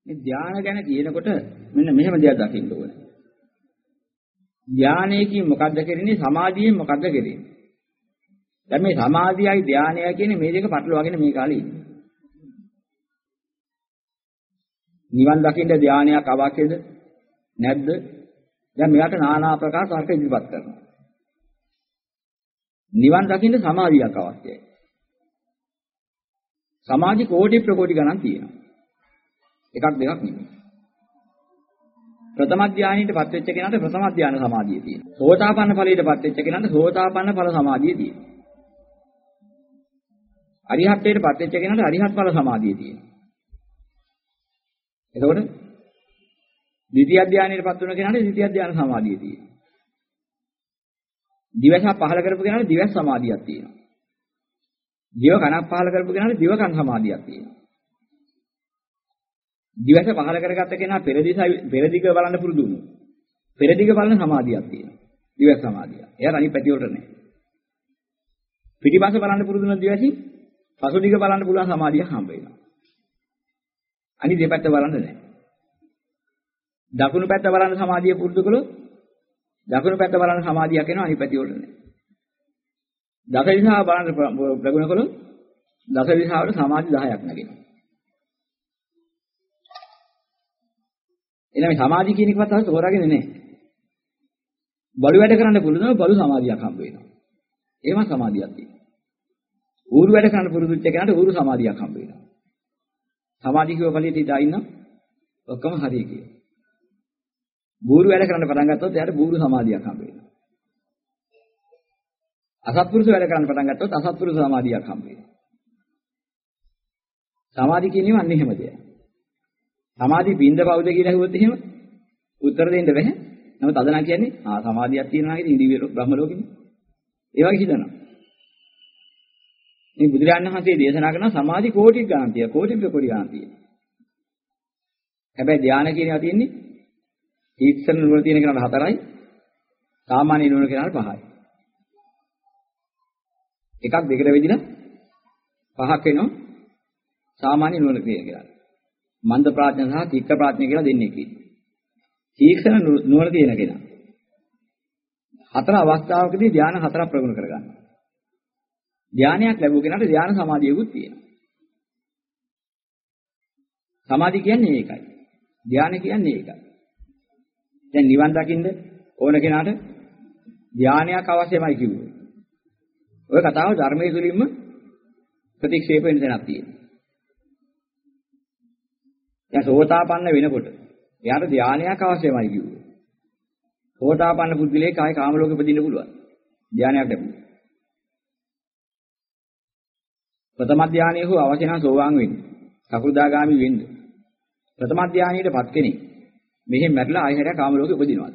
මේ ධානය ගැන කියනකොට මෙන්න මෙහෙම දෙයක් දකින්න ඕනේ. ධානයකින් මොකද්ද කරන්නේ? සමාධියෙන් මොකද්ද කරන්නේ? දැන් මේ සමාධියයි ධානයයි කියන්නේ මේ දෙක පටලවාගෙන මේ කාලේ ඉන්නේ. නිවන් දකින්න ධානයක් අවශ්‍යද? නැද්ද? දැන් මෙයාට নানা ආකාර තර්ක ඉදිරිපත් කරනවා. නිවන් දකින්න සමාධියක් අවශ්‍යයි. සමාධි කෝටි ප්‍රකෝටි ගණන් තියෙනවා. එකක් දෙකක් නෙමෙයි. ප්‍රථම ධානයටපත් වෙච්ච කෙනාට ප්‍රථම ධාන සමාධිය තියෙනවා. සෝතාපන්න ඵලයටපත් වෙච්ච කෙනාට සෝතාපන්න ඵල සමාධිය තියෙනවා. අරිහත්ත්වයටපත් වෙච්ච කෙනාට අරිහත් ඵල සමාධිය තියෙනවා. එතකොට ද්විතිය ධානයටපත් වෙන කෙනාට ද්විතිය ධාන සමාධිය තියෙනවා. දිවස පහල කරපු කෙනාට දිවස් සමාධියක් තියෙනවා. දිව කනක් පහල කරපු කෙනාට දිව කන සමාධියක් තියෙනවා. දිවස පහල කරගත්ත කෙනා පෙරදිග බලන්න පුරුදු වුණා. පෙරදිග බලන සමාධියක් තියෙනවා. දිවස් සමාධිය. එයාට අනිත් පැති වලට නැහැ. පිටිපස්ස බලන්න පුරුදු වුණ දිවසින් පසුදිග බලන්න පුළුවන් සමාධියක් හම්බ වෙනවා. අනිත් දෙපැත්ත බලන්න නැහැ. දකුණු පැත්ත බලන්න සමාධිය පුරුදු කළොත් දකුණු පැත්ත බලන්න සමාධියක් එනවා අනිත් පැති වලට නැහැ. දස දිශාව බලන්න ප්‍රගුණ කළොත් දස දිශාවට සමාධි 10ක් නැගෙනවා. එනනම් සමාධිය කියන එකවත් අහස හොරාගෙන නැහැ. බලු වැඩ කරන්න පුළුවන් බලු සමාධියක් හම්බ වෙනවා. එහෙම සමාධියක් තියෙනවා. ඌරු වැඩ කරන්න පුරුදු වෙච්ච කෙනාට ඌරු සමාධියක් හම්බ වෙනවා. සමාධිය කියව ඵලයට ඉඳලා ඉන්න ඔක්කොම හරිය කියන. බూరు වැඩ කරන්න පටන් ගත්තොත් එයාට බూరు සමාධියක් හම්බ වෙනවා. අසත්පුරුෂ වැඩ කරන්න පටන් ගත්තොත් අසත්පුරුෂ සමාධියක් හම්බ වෙනවා. සමාධි කියන්නේ අන්න එහෙම දෙයක්. සමාධි බින්ද බවුද කියලා අහුවොත් එහෙම උත්තර දෙන්න බැහැ. නමුත් අද නම් කියන්නේ සමාධියක් තියෙනවා කියන්නේ ඉන්දිය බ්‍රහ්ම ලෝකෙනේ. ඒ වගේ හිතනවා. මේ බුදුරජාණන් වහන්සේ දේශනා කරන සමාධි කෝටි ගණන් තියෙනවා. කෝටි ප්‍රකෝටි ගණන් තියෙනවා. හැබැයි ධානය කියන ඒවා තියෙන්නේ ඊක්ෂණ නුවණ තියෙන කෙනාට 4යි. සාමාන්‍ය නුවණ කෙනාට 5යි. එකක් දෙකට වෙදිලා 5ක් වෙනවා. සාමාන්‍ය නුවණ තියෙන කෙනාට. මන්ද ප්‍රඥා සහ තීක්ෂ ප්‍රඥා කියලා දෙන්නේ කි. ඊක්ෂණ නුවණ තියෙන කෙනා. 4 අවස්ථාවකදී ධානය 4ක් ප්‍රගුණ කරගන්නවා. ධානයක් ලැබුව කෙනාට ධාන සමාධියකුත් තියෙනවා. සමාධි කියන්නේ ඒකයි. ධානය කියන්නේ ඒකයි. දැන් නිවන් දකින්න ඕන කෙනාට ධානයක් අවශ්‍යමයි කිව්වොත්. ඔය කතාව ධර්මයේ තුලින්ම ප්‍රතික්ෂේප වෙන තැනක් තියෙනවා. දැන් සෝතාපන්න වෙනකොට එයාට ධානයක් අවශ්‍යමයි කිව්වොත්. සෝතාපන්න පුද්ගලයෙක් ආයේ කාම ලෝකෙ උපදින්න පුළුවන්. ධානයක් ලැබුවා. ප්‍රථම ධානයේ හෝ අවශ්‍ය නම් සෝවාන් වෙන්න. සකෘදාගාමි වෙන්න. ප්‍රථම ධානයේටපත් කෙනෙක් මෙහෙම මැරිලා ආයෙ හැරයා කාම ලෝකෙ උපදිනවා.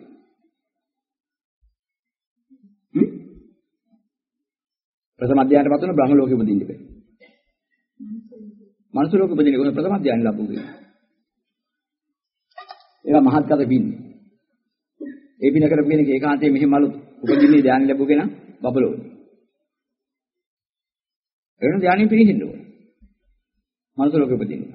ප්‍රථම ධානයටපත් වුණ බ්‍රහ්ම ලෝකෙ උපදින්න බෑ. මනුස්ස ලෝකෙ උපදින්නේ කොහොමද ප්‍රථම ධානය ලැබුවේ? ඒක මහත්කත පින්නේ. ඒ පින කරපු කෙනෙක් ඒකාන්තයෙන් මෙහෙම මලු උපදින්නේ ධානය ලැබුව කෙනා බබලෝ. එවන ධානයෙන් පිළිහින්න ඕනේ. මනුස්ස ලෝකෙ උපදින්න.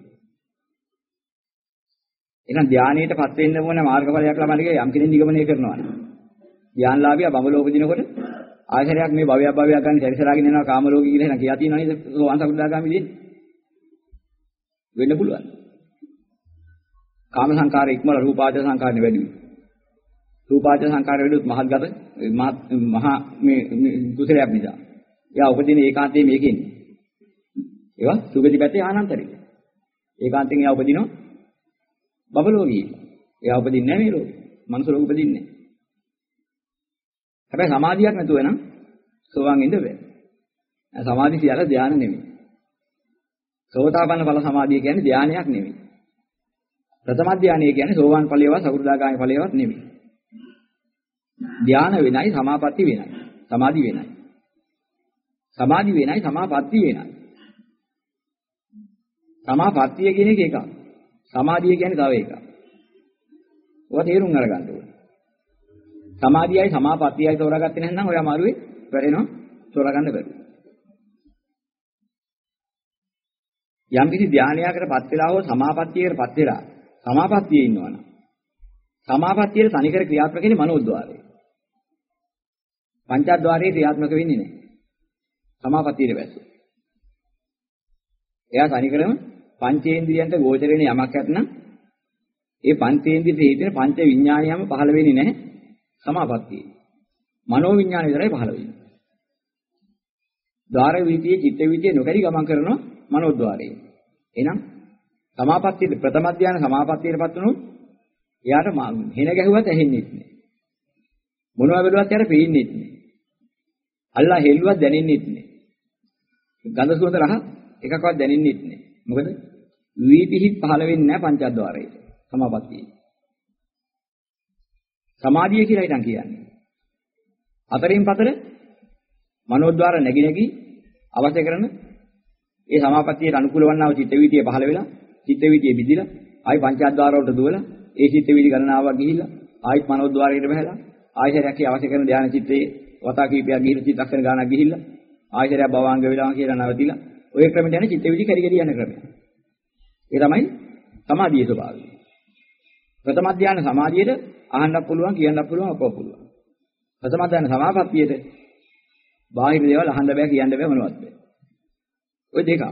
එහෙනම් ධානයටපත් වෙන්න ඕන මාර්ගඵලයක් ලබන්න කියලා යම් කෙනෙක් නිගමනය කරනවා. ධානලාභියා බඹලෝක දිනකොට ආයතරයක් මේ භවයක් ගන්න සැරිසරාගෙන යනවා කාම ලෝකෙ කියලා එහෙනම් කියා තියෙනවා නේද? සෝවාන් සකෘදාගාමි දෙන්නේ. වෙන්න පුළුවන්. කාම සංකාරය ඉක්මවල රූපාවචර සංකාරනේ වැඩි වෙනවා. රූපාවචර සංකාරය වැඩි වුත් මහත්ගත මහා මේ කුසලයක් නිසා. එයා උපදින ඒකාන්තයේ මේකෙන්. ඒවා සුගති පැත්තේ ආනන්තරික. ඒකාන්තයෙන් එයා උපදිනවා බබලෝකී. එයා උපදින්නේ නැහැ මේ ලෝකේ. මනුස්ස ලෝකෙ උපදින්නේ නැහැ. හැබැයි සමාධියක් නැතුව නම් සෝවාන් ඉන්න බෑ. සමාධි කියලා ධානය නෙමෙයි. සෝතාපන්න ඵල සමාධිය කියන්නේ ධානයක් නෙමෙයි. ප්‍රථම ධානය කියන්නේ සෝවාන් ඵලයවත් සකෘදාගාමි ඵලයවත් නෙමෙයි. ධාන වෙනයි සමාපatti වෙනයි. සමාධි වෙනයි. සමාධි වෙනයි සමාපatti වෙනයි. සමාපත්තිය කියන එක එකක්. සමාධිය කියන්නේ තව එකක්. ඔය තේරුම් අරගන්න ඕනේ. සමාධියයි සමාපත්තියයි තෝරාගත්තේ නැත්නම් ඔය අමාරුවේ වැරෙනවා තෝරාගන්න බැහැ. යම් කිසි ධානයකටපත් වෙලා හෝ සමාපත්තියකටපත් වෙලා සමාපත්තියේ ඉන්නවනම් සමාපත්තියේ තනිකර ක්‍රියාත්මක වෙන්නේ මනෝද්වාරය. පංචද්වාරයේ ක්‍රියාත්මක වෙන්නේ නැහැ. සමාපත්තියේ බැස්ස. එයා තනිකරම පංචේන්ද්‍රියන්ට ගෝචර වෙන යමක් නැත්නම් ඒ පංචේන්ද්‍රියට හේතුන පංච විඥානියම පහළ වෙන්නේ නැහැ සමාපත්තියේ. මනෝ විඥාන විතරයි පහළ වෙන්නේ. ධාර වීතියේ චිත්ත වීතියේ නොකඩි ගමන් කරනවා මනෝද්වාරයේ. එහෙනම් සමාපත්තියේ ප්‍රථම ධානය සමාපත්තියටපත් වුණොත් එයාට හෙන ගැහුවත් ඇහෙන්නේ නැහැ. මොනවා බැලුවත් එයාට පේන්නේ නැහැ. අල්ලා හෙල්ලුවත් දැනෙන්නේ නැහැ. ගඳ සුවඳ රහ එකක්වත් දැනෙන්නේ නැහැ. මොකද වීතිහි පහළ වෙන්නේ නැහැ පංචද්වාරයේ සමාපත්තියේ. සමාධිය කියලා ඉතින් කියන්නේ. අතරින් පතර මනෝද්වාර නැగి නැగి අවශ්‍ය කරන ඒ සමාපත්තියට අනුකූල වන්නා වූ චිත්ත වීතිය පහළ වෙලා චිත්ත වීතිය බිඳිලා ආයි පංචද්වාර වලට දුවලා ඒ චිත්ත වීති ගණනාවක් ගිහිල්ලා ආයිත් මනෝද්වාරයට බහැලා ආයශරයක් අවශ්‍ය කරන ධානය චිත්තේ වතා කීපයක් ගිහිල්ලා චිත්තක්ෂණ ගානක් ගිහිල්ලා ආයශරයක් භවංග වෙලා කියලා නැවතිලා ඔය ක්‍රමෙට යන චිත්ත වීති කැරි කැරි යන ක්‍රමය. ඒ තමයි සමාධියේ ස්වභාවය. ප්‍රථම ධානය සමාධියට අහන්නත් පුළුවන් කියන්නත් පුළුවන් අපව පුළුවන්. ප්‍රථම ධානය සමාපත්තියට බාහිර දේවල් අහන්න බෑ කියන්න බෑ මොනවත් බෑ. ඔය දෙක.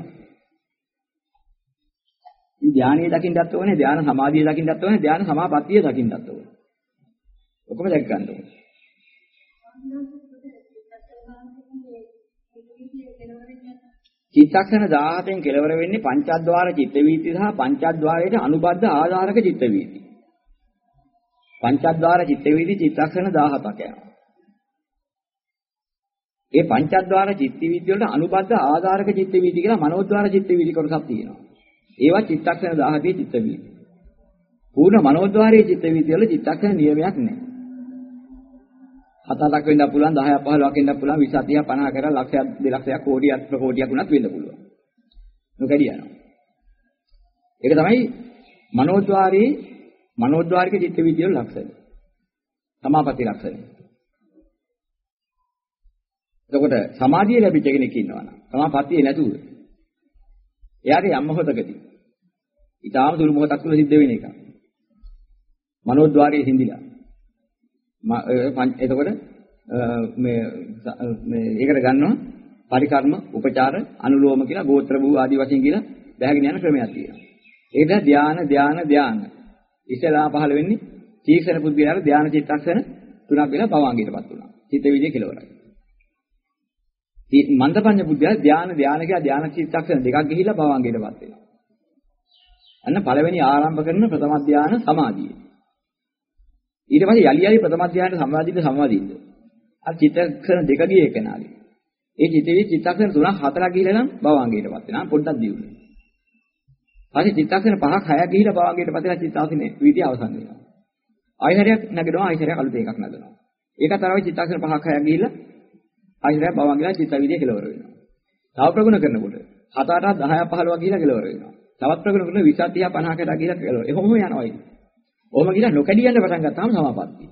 ධානයේ දකින්නත් ඕනේ ධාන සමාධිය දකින්නත් ඕනේ ධාන සමාපත්තිය දකින්නත් ඕනේ. ඔක්කොම දැක් ගන්න ඕනේ. චිත්තක්ෂණ 17න් කෙලවර වෙන්නේ පංචද්වාර චිත්ත වීති සහ පංචද්වාරයට අනුබද්ධ ආධාරක චිත්ත වීති. පංචද්වාර චිත්ත වීති චිත්තක්ෂණ 17ක් යනවා. ඒ පංචද්වාර චිත්ත වීති වලට අනුබද්ධ ආධාරක චිත්ත වීති කියලා මනෝද්වාර චිත්ත වීති කොටසක් තියෙනවා. ඒවා චිත්තක්ෂණ 17 චිත්ත වීති. පූර්ණ මනෝද්වාරයේ චිත්ත වීති වල චිත්තක්ෂණ නියමයක් නැහැ. 7ක් වෙන්න පුළුවන් 10ක් 15ක් වෙන්න පුළුවන් 20 30 50 කරලා ලක්ෂයක් 2 ලක්ෂයක් කෝටියක් ප්‍රකෝටියක් වුණත් වෙන්න පුළුවන්. නොකඩි යනවා. ඒක තමයි මනෝද්වාරික චිත්ත වීති වල ලක්ෂණ. සමාපatti ලක්ෂණ. එතකොට සමාධිය ලැබිච්ච කෙනෙක් ඉන්නවනම් සමාපත්තිය නැතුව එයාට යම් මොහොතකදී ඊටාම සුළු මොහොතක් තුළ සිද්ධ වෙන එක. මනෝද්වාරයේ හිඳිලා එතකොට මේ ඒකට ගන්නවා පරිකර්ම, උපචාර, අනුලෝම කියලා ගෝත්‍ර භූ ආදී වශයෙන් කියලා බැහැගෙන යන ක්‍රමයක් තියෙනවා. ඒකද ධාන. ඉස්සලා පහළ වෙන්නේ තීක්ෂණ පුද්ගලයාට ධාන චිත්තක්ෂණ 3ක් වෙලා භවංගයටපත් වෙනවා. චිත්ත විදිය කෙලවරයි. මන්දපඤ්ඤ පුද්ගලයා ධාන කියලා ධාන චිත්තක්ෂණ 2ක් ගිහිලා භවංගයටපත් වෙනවා. අන්න පළවෙනි ආරම්භ කරන ප්‍රථම ධාන සමාධිය. ඊට පස්සේ යලි ප්‍රථම ධානයට සම්වාදින්න. අර චිත්තක්ෂණ 2 ගියේ එකනාගේ. ඒ චිත්තක්ෂණ 3ක් 4ක් ගිහිලා නම් භවංගයටපත් වෙනවා. පොඩ්ඩක් දියුනේ. ඊට චිත්තක්ෂණ 5ක් 6ක් ගිහිලා භවංගයටපත් වෙලා චිත්තාසනේ විදිය අවසන් වෙනවා. ආයතරයක් නැගිනවා ආයතරයක් අලුත එකක් නැගනවා. ඒකත් අර චිත්තක්ෂණ 5ක් 6ක් ගිහිලා ආයතරයක් භවංගයලා චිත්ත විදිය කෙලවර වෙනවා. තව ප්‍රගුණ කරනකොට 7 8 10ක් 15ක් ගිහිලා කෙලවර වෙනවා. තවත් ප්‍රගුණ කරන 20 30 50කට ගිහිලා කෙලවර. එහෙම යනවා ඉතින්. ඔහොම ගිහිලා නොකඩි යන්න පටන් ගත්තාම සමාපත්තිය.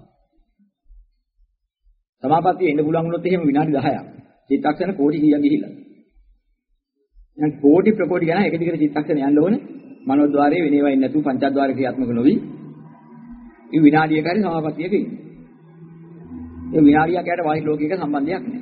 සමාපත්තිය එන්න පුළුවන් වුණොත් එහෙම විනාඩි 10ක්. චිත්තක්ෂණ කෝටි කීයක් ගිහිලා. දැන් කෝටි ප්‍රකෝටි ගණන් එක දිගට චිත්තක්ෂණ යන්න ඕනේ. මනෝද්වාරයේ වෙනේවා ඉන්නේ නැතුව පංචද්වාර ක්‍රියාත්මක නොවි. මේ විනාඩියක හරි සමාපත්තියක ඉන්නේ. ඒ විනාඩියක් යට බාහිර ලෝකයක සම්බන්ධයක් නැහැ.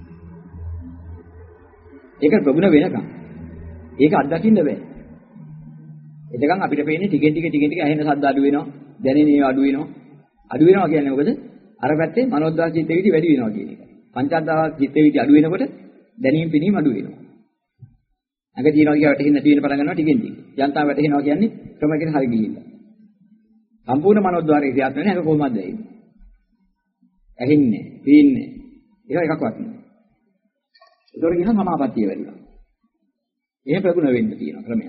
ඒක ප්‍රගුණ වෙනකම්. ඒක අත්දකින්න බෑ. එතකන් අපිට පේන්නේ ටිකෙන් ටික ඇහෙන ශබ්ද අඩු වෙනවා, දැනෙන ඒවා අඩු වෙනවා. අඩු වෙනවා කියන්නේ මොකද? අර පැත්තේ මනෝද්වාර චිත්ත වීති වැඩි වෙනවා කියන එක. පංචද්වාර චිත්ත වීති අඩු වෙනකොට දැනීම් පිනීම අඩු වෙනවා. අඟ තියනවා කියලා වැටෙන්නේ නැති වෙන පටන් ගන්නවා ටිකෙන් ටික. යන්තාව වැටෙනවා කියන්නේ ක්‍රමයකින් හරි ගිහිල්ලා. සම්පූර්ණ මනෝද්වාරයේ ක්‍රියාත්මක වෙන එක කොහොමද ඇයි? ඇහින්නේ, පේන්නේ. ඒක එකක්වත් නෑ. ඒතකොට කියන සමාපත්තිය වැඩිලා. එහෙම ප්‍රගුණ වෙන්න තියෙන ක්‍රමයක්.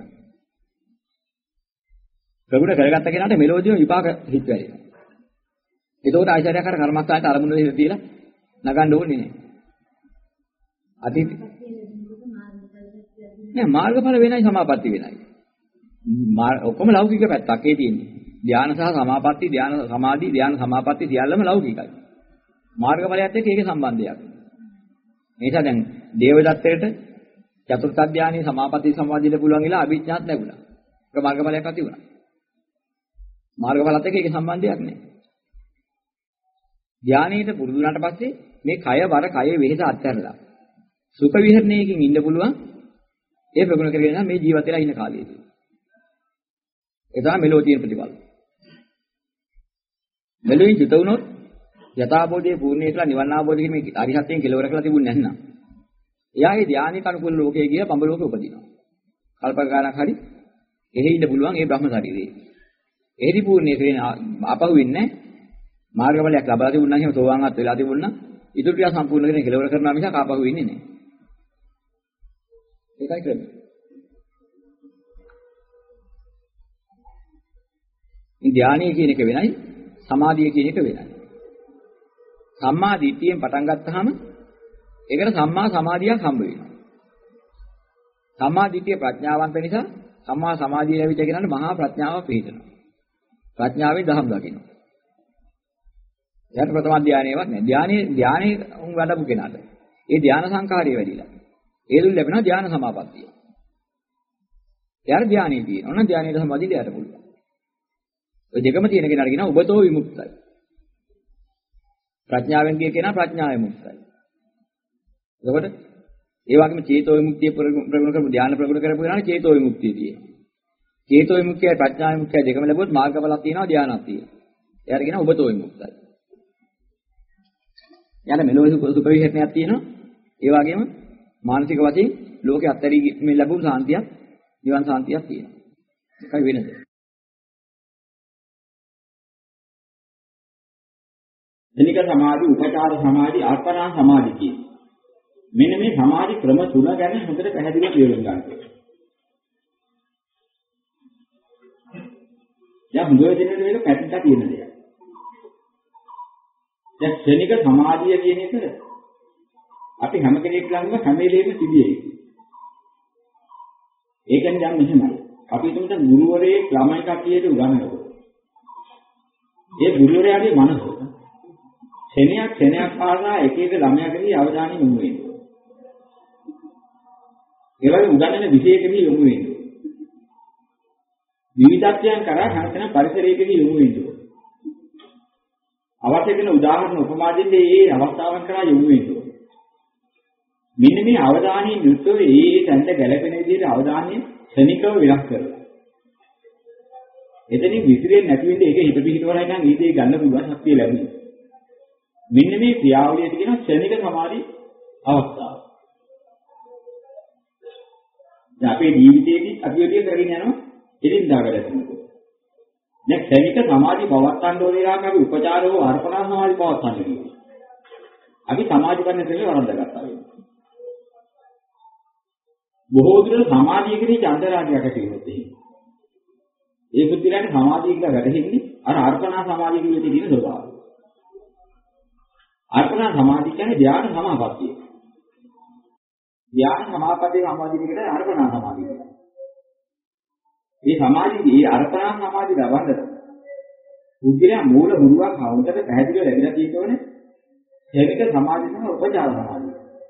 ප්‍රගුණ කරගත්ත කෙනාට මෙලෝදිම විපාක හිත් වෙනවා. ඒතකොට ආචාර්යයක් අර කර්මස්ථානයේ අරමුණ දෙන්න තියලා නගන්න ඕනේ නෑ. අතීත නෑ මාර්ගඵල වෙනයි සමාපatti වෙනයි. ඔක්කොම ලෞකික පැත්තක් ඒ තියෙන්නේ. ධාන සහ සමාපatti, ධාන සමාධි, ධාන සමාපatti සියල්ලම ලෞකිකයි. මාර්ගඵලයත් එක්ක ඒකේ සම්බන්ධයක්. මේ නිසා දැන් දේවදත්තයට චතුර්ථ ධානයේ සමාපatti සමාධියට පුළුවන් කියලා අභිඥාත් ලැබුණා. ඒක මාර්ගඵලයක් ඇති වුණා. මාර්ගඵලත් එක්ක ඒක සම්බන්ධයක් නැහැ. ධානයේට පුරුදු වුණාට පස්සේ මේ කය වර කය වෙහෙස අත්හැරලා සුඛ විහරණයකින් ඉන්න පුළුවන්. ඒ ප්‍රගුණ කරගෙන මේ ජීවිත වෙලා ඉන්න කාලයේදී. ඒ තමයි මෙලෝ තියෙන ප්‍රතිඵල. මෙලොවින් චුත වුණොත් යථාබෝධයේ පූර්ණේ කියලා නිවන් අවබෝධ කිරීමේ අරිහත්යෙන් කෙලවර කරලා තිබුණ නැත්නම් එයාගේ ධානයට අනුකූල ලෝකයේ ගිය බඹ ලෝකෙ උපදිනවා. කල්ප ගානක් හරි එහෙ ඉන්න පුළුවන් ඒ බ්‍රහ්ම ශරීරේ. එහෙදි පූර්ණේ කියන අපහු වෙන්නේ මාර්ගඵලයක් ලබා තිබුණා නම් සෝවාන්වත් වෙලා තිබුණා ඉතුරු ටික සම්පූර්ණ කරගෙන කෙලවර කරනවා මිසක් ආපහු වෙන්නේ නැහැ. ඒකයි ක්‍රමය. ධානය කියන එක වෙනයි සමාධිය කියන එක වෙනයි. සම්මා දිට්ඨියෙන් පටන් ගත්තාම ඒකට සම්මා සමාධියක් හම්බ වෙනවා. සම්මා දිට්ඨිය ප්‍රඥාවන්ත නිසා සම්මා සමාධිය ලැබිච්ච කෙනාට මහා ප්‍රඥාව පිහිටනවා. ප්‍රඥාවෙන් දහම් දකිනවා. එයාට ප්‍රථම ධානයේවත් නැහැ. ධානයේ උන් වඩපු කෙනාට. ඒ ධාන සංඛාරය වැඩිලා. ඒ දුල් ලැබෙනවා ධාන සමාපත්තිය. එයාට ධානයේ තියෙනවා. ඔන්න ධානයේ සමාධියට යට පුළුවන්. ඔය දෙකම තියෙන කෙනාට කියනවා උබතෝ විමුක්තයි. ප්‍රඥාවෙන් කිය කෙනා ප්‍රඥාවෙන් මුක්තයි. එතකොට ඒ වගේම චේතෝ විමුක්තිය ප්‍රගුණ කරපු ධානය ප්‍රගුණ කරපු කෙනාට චේතෝ විමුක්තිය තියෙනවා. චේතෝ විමුක්තියයි ප්‍රඥා විමුක්තිය දෙකම ලැබුවොත් මාර්ගඵලක් තියෙනවා ධානයක් තියෙනවා. එයාට කියනවා උබතෝ විමුක්තයි. යාට මෙලොව සුඛ විහරණයක් තියෙනවා. ඒ වගේම මානසික වශයෙන් ලෝකේ අත්හැරීමේ ලැබුණු සාන්තියක් නිවන් සාන්තියක් තියෙනවා. ඒකයි වෙනද. දෙනික සමාධි, උපචාර සමාධි, අර්පණා සමාධි කියන. මෙන්න මේ සමාධි ක්‍රම තුන ගැන හොඳට පැහැදිලිව තේරුම් ගන්න ඕනේ. දැන් හොඳට දෙන්න මේක පැතිලා තියෙන දෙයක්. දැන් ක්ෂණික සමාධිය කියන එක අපි හැම කෙනෙක් ළඟම හැම වෙලේම තිබිය යුතුයි. ඒ කියන්නේ දැන් මෙහෙමයි. අපි හිතමු ගුරුවරයෙක් ළමයි කට්ටියට උගන්වනකොට. ඒ ගුරුවරයාගේ මනස ක්ෂණයක් පාසා එක එක ළමයා කෙරෙහි අවධානය යොමු වෙනවා. ඒ වගේ උගන්වන විෂයකෙහි යොමු වෙනවා. විවිධත්වයන් කරා හැමතැනම පරිසරයකෙහි යොමු වෙනවා. අවශ්‍ය වෙන උදාහරණ උපමා දෙන්නේ මේ අවස්ථාවන් කරා යොමු වෙනවා. මෙන්න මේ අවධානයේ යුක්තව ඒ තැනට ගැලපෙන විදිහට අවධානය ක්ෂණිකව වෙනස් කරනවා. එතනින් විසිරෙන්නේ නැති වෙන්නේ ඒක හිත පිහිටවලා නම් ඊටේ ගන්න පුළුවන් ශක්තිය ලැබෙනවා. මෙන්න මේ ක්‍රියාවලියට කියන ක්ෂණික සමාධි අවස්ථාව. දැන් අපේ ජීවිතයේදී අපි ඔය ටික කරගෙන යනවා එදින්දා වැඩ කරනකොට. දැන් ක්ෂණික සමාධි පවත්තන්න ඕන වෙලාවක අපි උපචාරව අර්පණා සමාධි පවත්තන්න ඕනේ. අපි සමාධි කරන දෙන්නේ වරද්දාගත්තා වෙනවා. බොහෝ දුර සමාධියකදී චන්දරාගයක් ඇති වෙනොත් එහෙම. ඒ බුද්ධිලාට සමාධිය කියලා වැටහෙන්නේ අර අර්පණා සමාධිය කියන තියෙන ස්වභාවය. අර්පණා සමාධිය කියන්නේ ධ්‍යාන සමාපත්තිය. ධ්‍යාන සමාපත්තියේ සමාධියකට අර්පණා සමාධිය කියනවා. මේ සමාධියේ අර්පණා සමාධිය දවන්නට බුද්ධිලා මූල හුරුවක් හවුන්ටට පැහැදිලිව ලැබිලා තියෙනවනේ. ක්ෂණික සමාධිය තමයි උපචාර සමාධිය.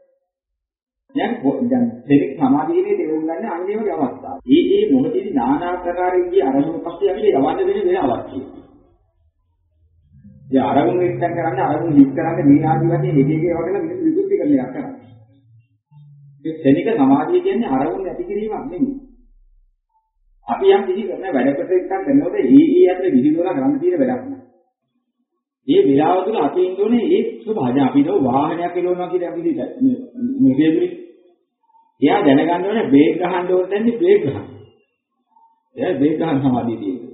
දැන් ක්ෂණික සමාධියේ තේරුම් ගන්න අන්තිමගේ අවස්ථාව. මේ මොහොතේදී নানা ආකාර විදිහේ අරමුණු පස්සේ අපිට යවන්න වෙන අවශ්‍යයි. ඒ අරමුණු එක්තෙන් කරන්න අරමුණු හිත් කරන්න මේ ආදි වශයෙන් එක එක ඒවා කරලා මිනිස්සු විකෘති කරන එකක් කරනවා. මේ ක්ෂණික සමාධිය කියන්නේ අරමුණු ඇති කිරීමක් නෙමෙයි. අපි යම් කිසි කරන වැඩකට එකක් කරනකොට ඒ අතර විහිදුවලා ගන්න තියෙන වැඩක් නෑ. මේ විලාව තුළ අපි ඉන්නෝනේ ඒ ස්වභාවය. අපි නෝ වාහනයක් එලවනවා කියලා අපි මේ වේදුරි. එයා දැනගන්න ඕනේ බ්‍රේක් ගහන්න ඕන තැනදී බ්‍රේක් ගහන්න. එයා බ්‍රේක් ගන්න සමාධිය තියෙනවා.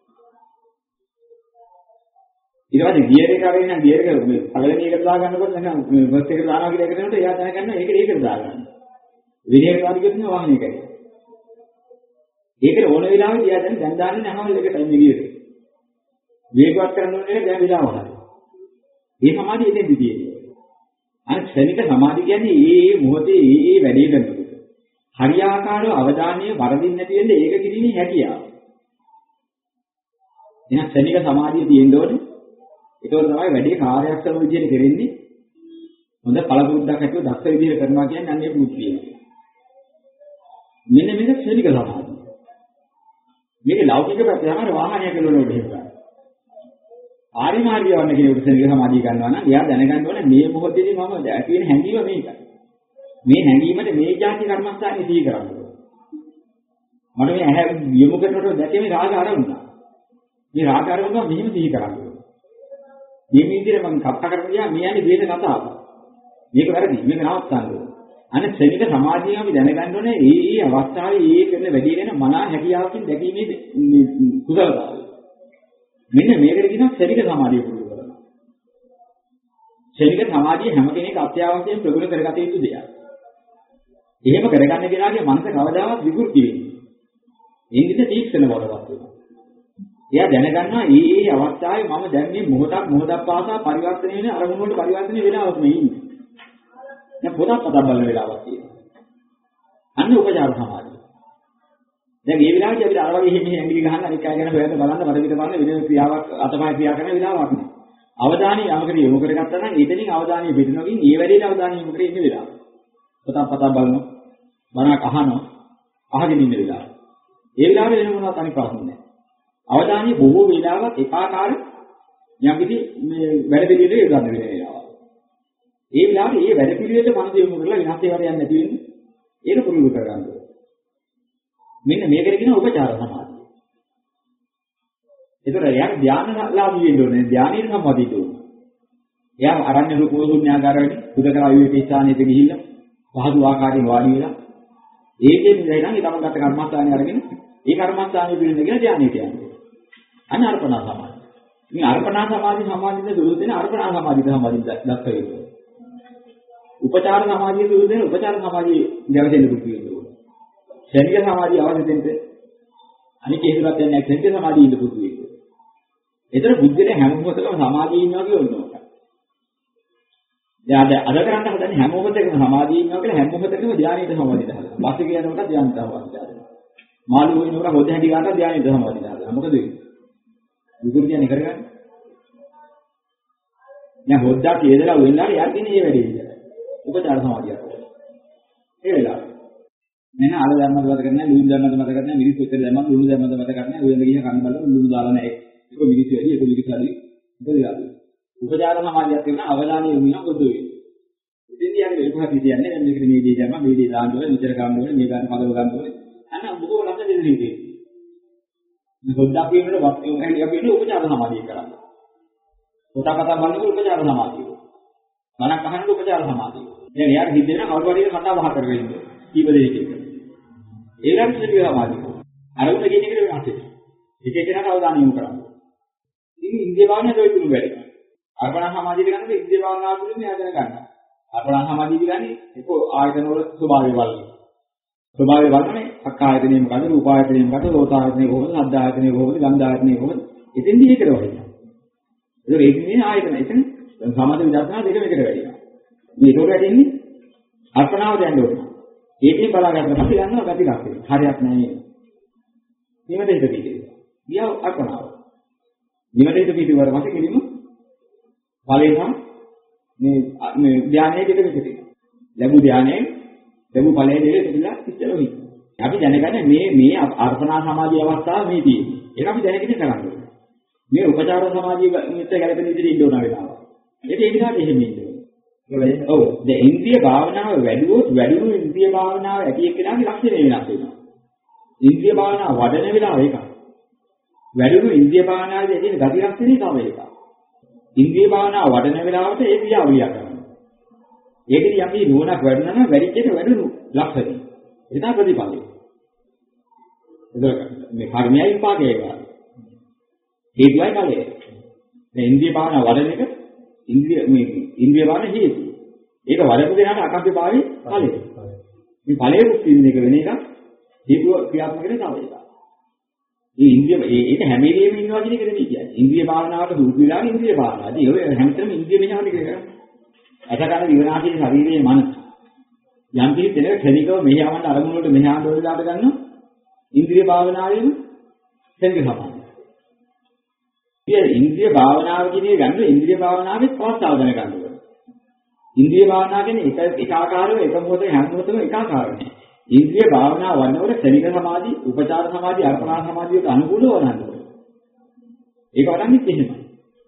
ඊට පස්සේ ගියර් එක අරින්න නම් ගියර් එක මේ පළවෙනි එකට දා ගන්නකොට නැත්නම් බස් එකට දානවා කියලා එක දෙනකොට එයා දැනගන්න ඒකට දා ගන්න. විදියට වාදිකෙත් නේ වාහනයකයි. ඒකට ඕන වෙලාවෙදී එයා දැන් දාන්නේ නැහවල් එකටයි මේ ගියර්. වේගවත් කරන්න ඕනේ දැන් විලාව හරි. මේ සමාධිය එතෙන්දී තියෙන්නේ. අර ක්ෂණික සමාධිය කියන්නේ මේ මොහොතේ මේ වැඩේ කරනකොට හරියාකාරව අවධානය වරදින් නැති වෙන්නේ ඒක කිරීමේ හැකියාව. එහෙනම් ක්ෂණික සමාධිය තියෙන්න ඕනේ. ඒක තමයි වැඩේ කාර්යක්ෂම විදිහට කරන්නේ. හොඳ පළපුරුද්දක් ඇතුව දක්ෂ විදිහට කරනවා කියන්නේ අන්නේ පුරුද්ද කියන්නේ. මෙන්න මේක ක්ෂණික සමාධිය. මේක ලෞකික පැත්තේ තමයි වාහනය කෙලවනකොට හිතනවා. ආරි මාර්ගය වන්න කෙනෙකුට ශනික සමාධිය ගන්නවා නම් එයා දැනගන්න ඕනේ මේ මොහොතේදී මම ඇති වෙන හැඟීම මේකයි. මේ හැඟීමට මේ જાති කර්මස්ථානේ සිහි කරන්න ඕනේ. මට මේ ඇහැ යොමු කරනකොට දැකේ මේ රාග ආරමුණා. මේ රාග ආරමුණ මෙහෙම සිහි කරන්න ඕනේ. මේ විදිහට මම කතා කරගෙන ගියා මේ යන්නේ දේශ කතාව. මේක වැරදි. මේක නවත්තන්න ඕනේ. අනේ ශනික සමාධිය අපි දැනගන්න ඕනේ ඒ අවස්ථාවේ ඒ කරන වැඩි වෙන මනා හැකියාවකින් දැකීමේ කුසලතාවය. මෙන්න මේකට කියනවා ශනික සමාධිය පුරුදු කරනවා. ශනික සමාධිය හැම කෙනෙක් අත්‍යවශ්‍යයෙන් ප්‍රගුණ කරගත යුතු දෙයක්. එහෙම කරගන්න කෙනාගේ මනස කවදාවත් විකෘති වෙන්නේ. ඉන්දිත තීක්ෂණ වලවත් වෙනවා. එයා දැනගන්නවා මේ අවස්ථාවේ මම දැන් මේ මොහොතක් පාසා පරිවර්තනය වෙන අරමුණ වලට පරිවර්තනය වෙලාවක් මේ ඉන්නේ. දැන් පොතක් පතක් බලන වෙලාවක් තියෙනවා. අන්න උපචාර සමාධිය. දැන් මේ වෙලාවේදී අපිට අර වගේ හිමි ඇඟිලි ගහන්න අනික් අය ගැන හොයන්න බලන්න වල පිට බලන්න වෙන ක්‍රියාවක් අතපය ක්‍රියා කරන වෙලාවක් නෑ. අවධානය යමකට යොමු කරගත්තා නම් එතනින් අවධානය පිටිනොකින් ඒ වැඩේට අවධානය යොමු කරගෙන ඉන්න වෙලාව. පතක් බලනවා. මනක් අහනවා. අහගෙන ඉන්න වෙලාව. ඒ වෙලාවේ වෙන මොනවත් අනිත් ප්‍රශ්න නෑ. අවධානය බොහෝ වෙලාවක් එකාකාර යම්කිසි මේ වැඩ පිළිවෙලේ යොදන්න වෙන වෙලාවක්. ඒ වෙලාවේ මේ වැඩ පිළිවෙලට මනස යොමු කරලා විනාශ ඒවාට යන්නේ නැති වෙන්නේ. ඒක පුරුදු කරගන්න ඕනේ. මෙන්න මේකට කියන උපචාර සමාධිය. ඒතර එයා ධානලාභී වෙන්න ඕනේ. ධානීය සමාධියට ඕනේ. එයා අරණ්‍ය රූපෝසුඤ්ඤාකාරයෙන් සුදකලා විවේක ස්ථානෙට ගිහිල්ලා පහසු ආකාරයෙන් වාඩි වෙලා ඒකෙන් ඉඳන් ඒ තමන්ගත කර්මස්ථානේ අරගෙන ඒ කර්මස්ථානේ පිළිඳගෙන ධානයට යනවා. අන්න අර්පණා සමාධිය. මේ අර්පණා සමාධිය දුරු දෙන අර්පණා සමාධිය දක්වනවා. උපචාර සමාධිය දුරු දෙන උපචාර සමාධිය දැවදෙන්න පුදුයි. ශනික සමාධිය අවදි දෙන්න අනික හේතුවත් යන්නේ ශනික සමාධිය ඉන්න පුදුයි. ඒතර බුද්ධියේ හැම මොහොතකම සමාධිය ඉන්නවා කියනවා. දැන් අද කරන්න හදන්නේ හැම මොහොතකම සමාධිය ඉන්නවා කියලා හැම මොහොතකම ධානයට සමාධිය දානවා. බස් එක යනකොට ධානයට සමාධිය දානවා. මාළු වෙනකොට හොද හැටි ගන්නකොට ධානයට සමාධිය දානවා. මොකද වෙන්නේ? විකෘතියනේ කරගන්නේ. දැන් හොද්දා කියදලා වෙන්නාට යන්නේ මේ වැඩේ විතරයි. උපචාර සමාධියක්. ඒ වෙලාව. මෙන්න ආල ධර්මද මත කරන්නේ ලුණු ධර්මද මත කරන්නේ මිරිස් උත්තර ධර්මද ලුණු ධර්මද මත කරන්නේ ඔය වෙන ගිහින් කන්න බලලා ලුණු දාලා නැහැ. ඒක මිරිස් වැඩි ඒක මිරිස් හරි. ඉතින් උපචාර සමාධියක් තියෙන අවධානය යොමු වෙන පොදු වෙයි. ඉතින් යන්නේ වෙලපහත් කියන්නේ දැන් මේකට මේ දේ දැම්ම මේ දේ දාන්න ඕනේ විතර ගන්න ඕනේ මේ ගන්න පදව ගන්න ඕනේ. අන්න බොහෝ ලක්ෂ දෙන දේ. මේ හොද්දා කියනකොට වත් ඒ අපි උපචාර සමාධිය කරන්නේ. පොත කතා බලනකොට උපචාර සමාධිය. මනක් අහනකොට උපචාර සමාධිය. දැන් එයාට හිතෙන කවුරු හරි කතා බහ කරගෙන ඉන්නේ. කීප දෙයකින්. ඒකට සිද්ධ සමාධිය. අර උන කියන එකට වෙනස් වෙනවා. එක එකනට අවධානය යොමු කරන්න. ඉතින් ඉන්දිය භාවනාවේ ඔය තුරු වැඩි. අර්පණා සමාධියට ගන්නකොට ඉන්දිය භාවනාව තුළින් මෙයා දැනගන්නවා. අර්පණා සමාධිය කියන්නේ ඒක ආයතන වල ස්වභාවය බලන. ස්වභාවය බලන්නේ අක්ඛායතනෙ මොකද, රූපායතනෙ මොකද, රෝතායතනෙ කොහොමද, සද්ධායතනෙ කොහොමද, ගන්ධායතනෙ කොහොමද. එතෙන්දී ඒක කරවන්නේ. ඒක ඒකනේ ආයතන. එතන සමාධි විදර්ශනා දෙකම එකට වැඩිනවා. මේ ඒක වැඩින්නේ අර්පණාව දැන්න ඕනේ. ඒකේ බලාගන්න පස්සේ යනවා ගති ලක්ෂණ. හරියක් නැහැ. නිමෙත හිත පිටිනවා. ගියා අර්පණාව. නිමෙත හිත පිටිවර පස්සේ කෙලිම ඵලයෙන් මේ ධානයේ දෙක විදිහට. ලැබු ධානයේ ලැබු ඵලයේ දෙක පිටිලා ඉස්සරහින්. අපි දැනගන්නේ මේ අර්පණා සමාධි අවස්ථාව මේ තියෙන්නේ. ඒක අපි දැනගෙන කරන්න ඕනේ. මේ උපචාර සමාධිය මෙත් ගැලපෙන විදිහට ඉන්න ඕන වෙලාව. ඒක නිසාට එහෙම ඉන්නේ. ඔව් දැන් ඉන්ද්‍රිය භාවනාව වැඩිවුණු ඉන්ද්‍රිය භාවනාව ඇති එක්කෙනාගේ ලක්ෂණය වෙනස් වෙනවා. ඉන්ද්‍රිය භාවනාව වඩන වෙලාව එකක්. වැඩිවුණු ඉන්ද්‍රිය භාවනාවේ තියෙන ගති ලක්ෂණය තව එකක්. ඉන්ද්‍රිය භාවනාව වඩන වෙලාවට ඒ ක්‍රියාවලිය කරනවා. ඒකදී අපි නුවණක් වැඩුණා නම් වැඩිච්ච වැඩුණු ලක්ෂණය. ඒක තමයි ප්‍රතිපලය. ඒක මේ කර්මයයි විපාකයයි වගේ. හේතුවයි ඵලයයි. මේ ඉන්ද්‍රිය භාවනාව වඩන එක ඉන්ද්‍රිය භාවන හේතු. ඒක වඩපු දෙනාට අකම්පේ භාවයේ ඵලය. මේ ඵලයේ උත්තින්න එක වෙන එක හේතුව ක්‍රියාත්මක වෙන තව එකක්. මේ ඉන්ද්‍රිය ඒක හැම වෙලෙම ඉන්නවා කියන එක නෙමෙයි කියන්නේ. ඉන්ද්‍රිය භාවනාවට දුරු වෙලා ඉන්ද්‍රිය භාවනාවදී ඔය හැමතැනම ඉන්ද්‍රිය මෙහෙම කරන්නේ. අසකන විවනාශී ශරීරයේ මනස. යම් කිසි දෙයක ක්ෂණිකව මෙහෙයවන්න අරමුණ වලට මෙහෙයන්න ඕනලාට ගන්නවා. ඉන්ද්‍රිය භාවනාවෙම දෙන්නේ තමයි. ඉන්ද්‍රිය භාවනාව කියන එක ගන්න ඉන්ද්‍රිය භාවනාවේ පවස්තාව දැන ගන්න ඕනේ. ඉන්ද්‍රිය භාවනාව කියන්නේ එක ආකාරව එක මොහොතේ හැම මොහොතම එක ආකාරව නෑ. ඉන්ද්‍රිය භාවනා වන්නවල ක්ෂණික සමාධි, උපචාර සමාධි, අර්පණා සමාධියට අනුකූලව වඩනවා. ඒක වඩන්නේ එහෙමයි.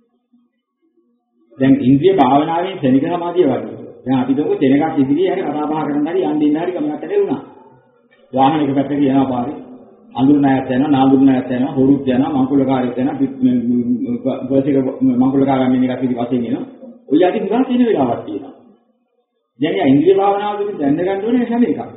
දැන් ඉන්ද්‍රිය භාවනාවෙන් ක්ෂණික සමාධිය වඩනවා. දැන් අපි දුක දෙනකක් ඉදිරියේ හරි කතා බහ කරන්න හරි යන්න ඉන්න හරි කමකට ලැබුණා. වාහනයක පැත්තක යනවා පාරේ. අඳුර ණයක් යනවා, නාඳුර ණයක් යනවා, හොරුත් යනවා, මංකුලකාරයෙක් යනවා, බස් එක මංකුලකාරයන් ඉන්න එකක් ඉතිපස්සේ එනවා. ඔය යටි මුගා තියෙන වෙලාවක් තියෙනවා. දැන් යා ඉන්ද්‍රිය භාවනාවකින් දැනග ගන්න ඕනේ හැම එකක්ම.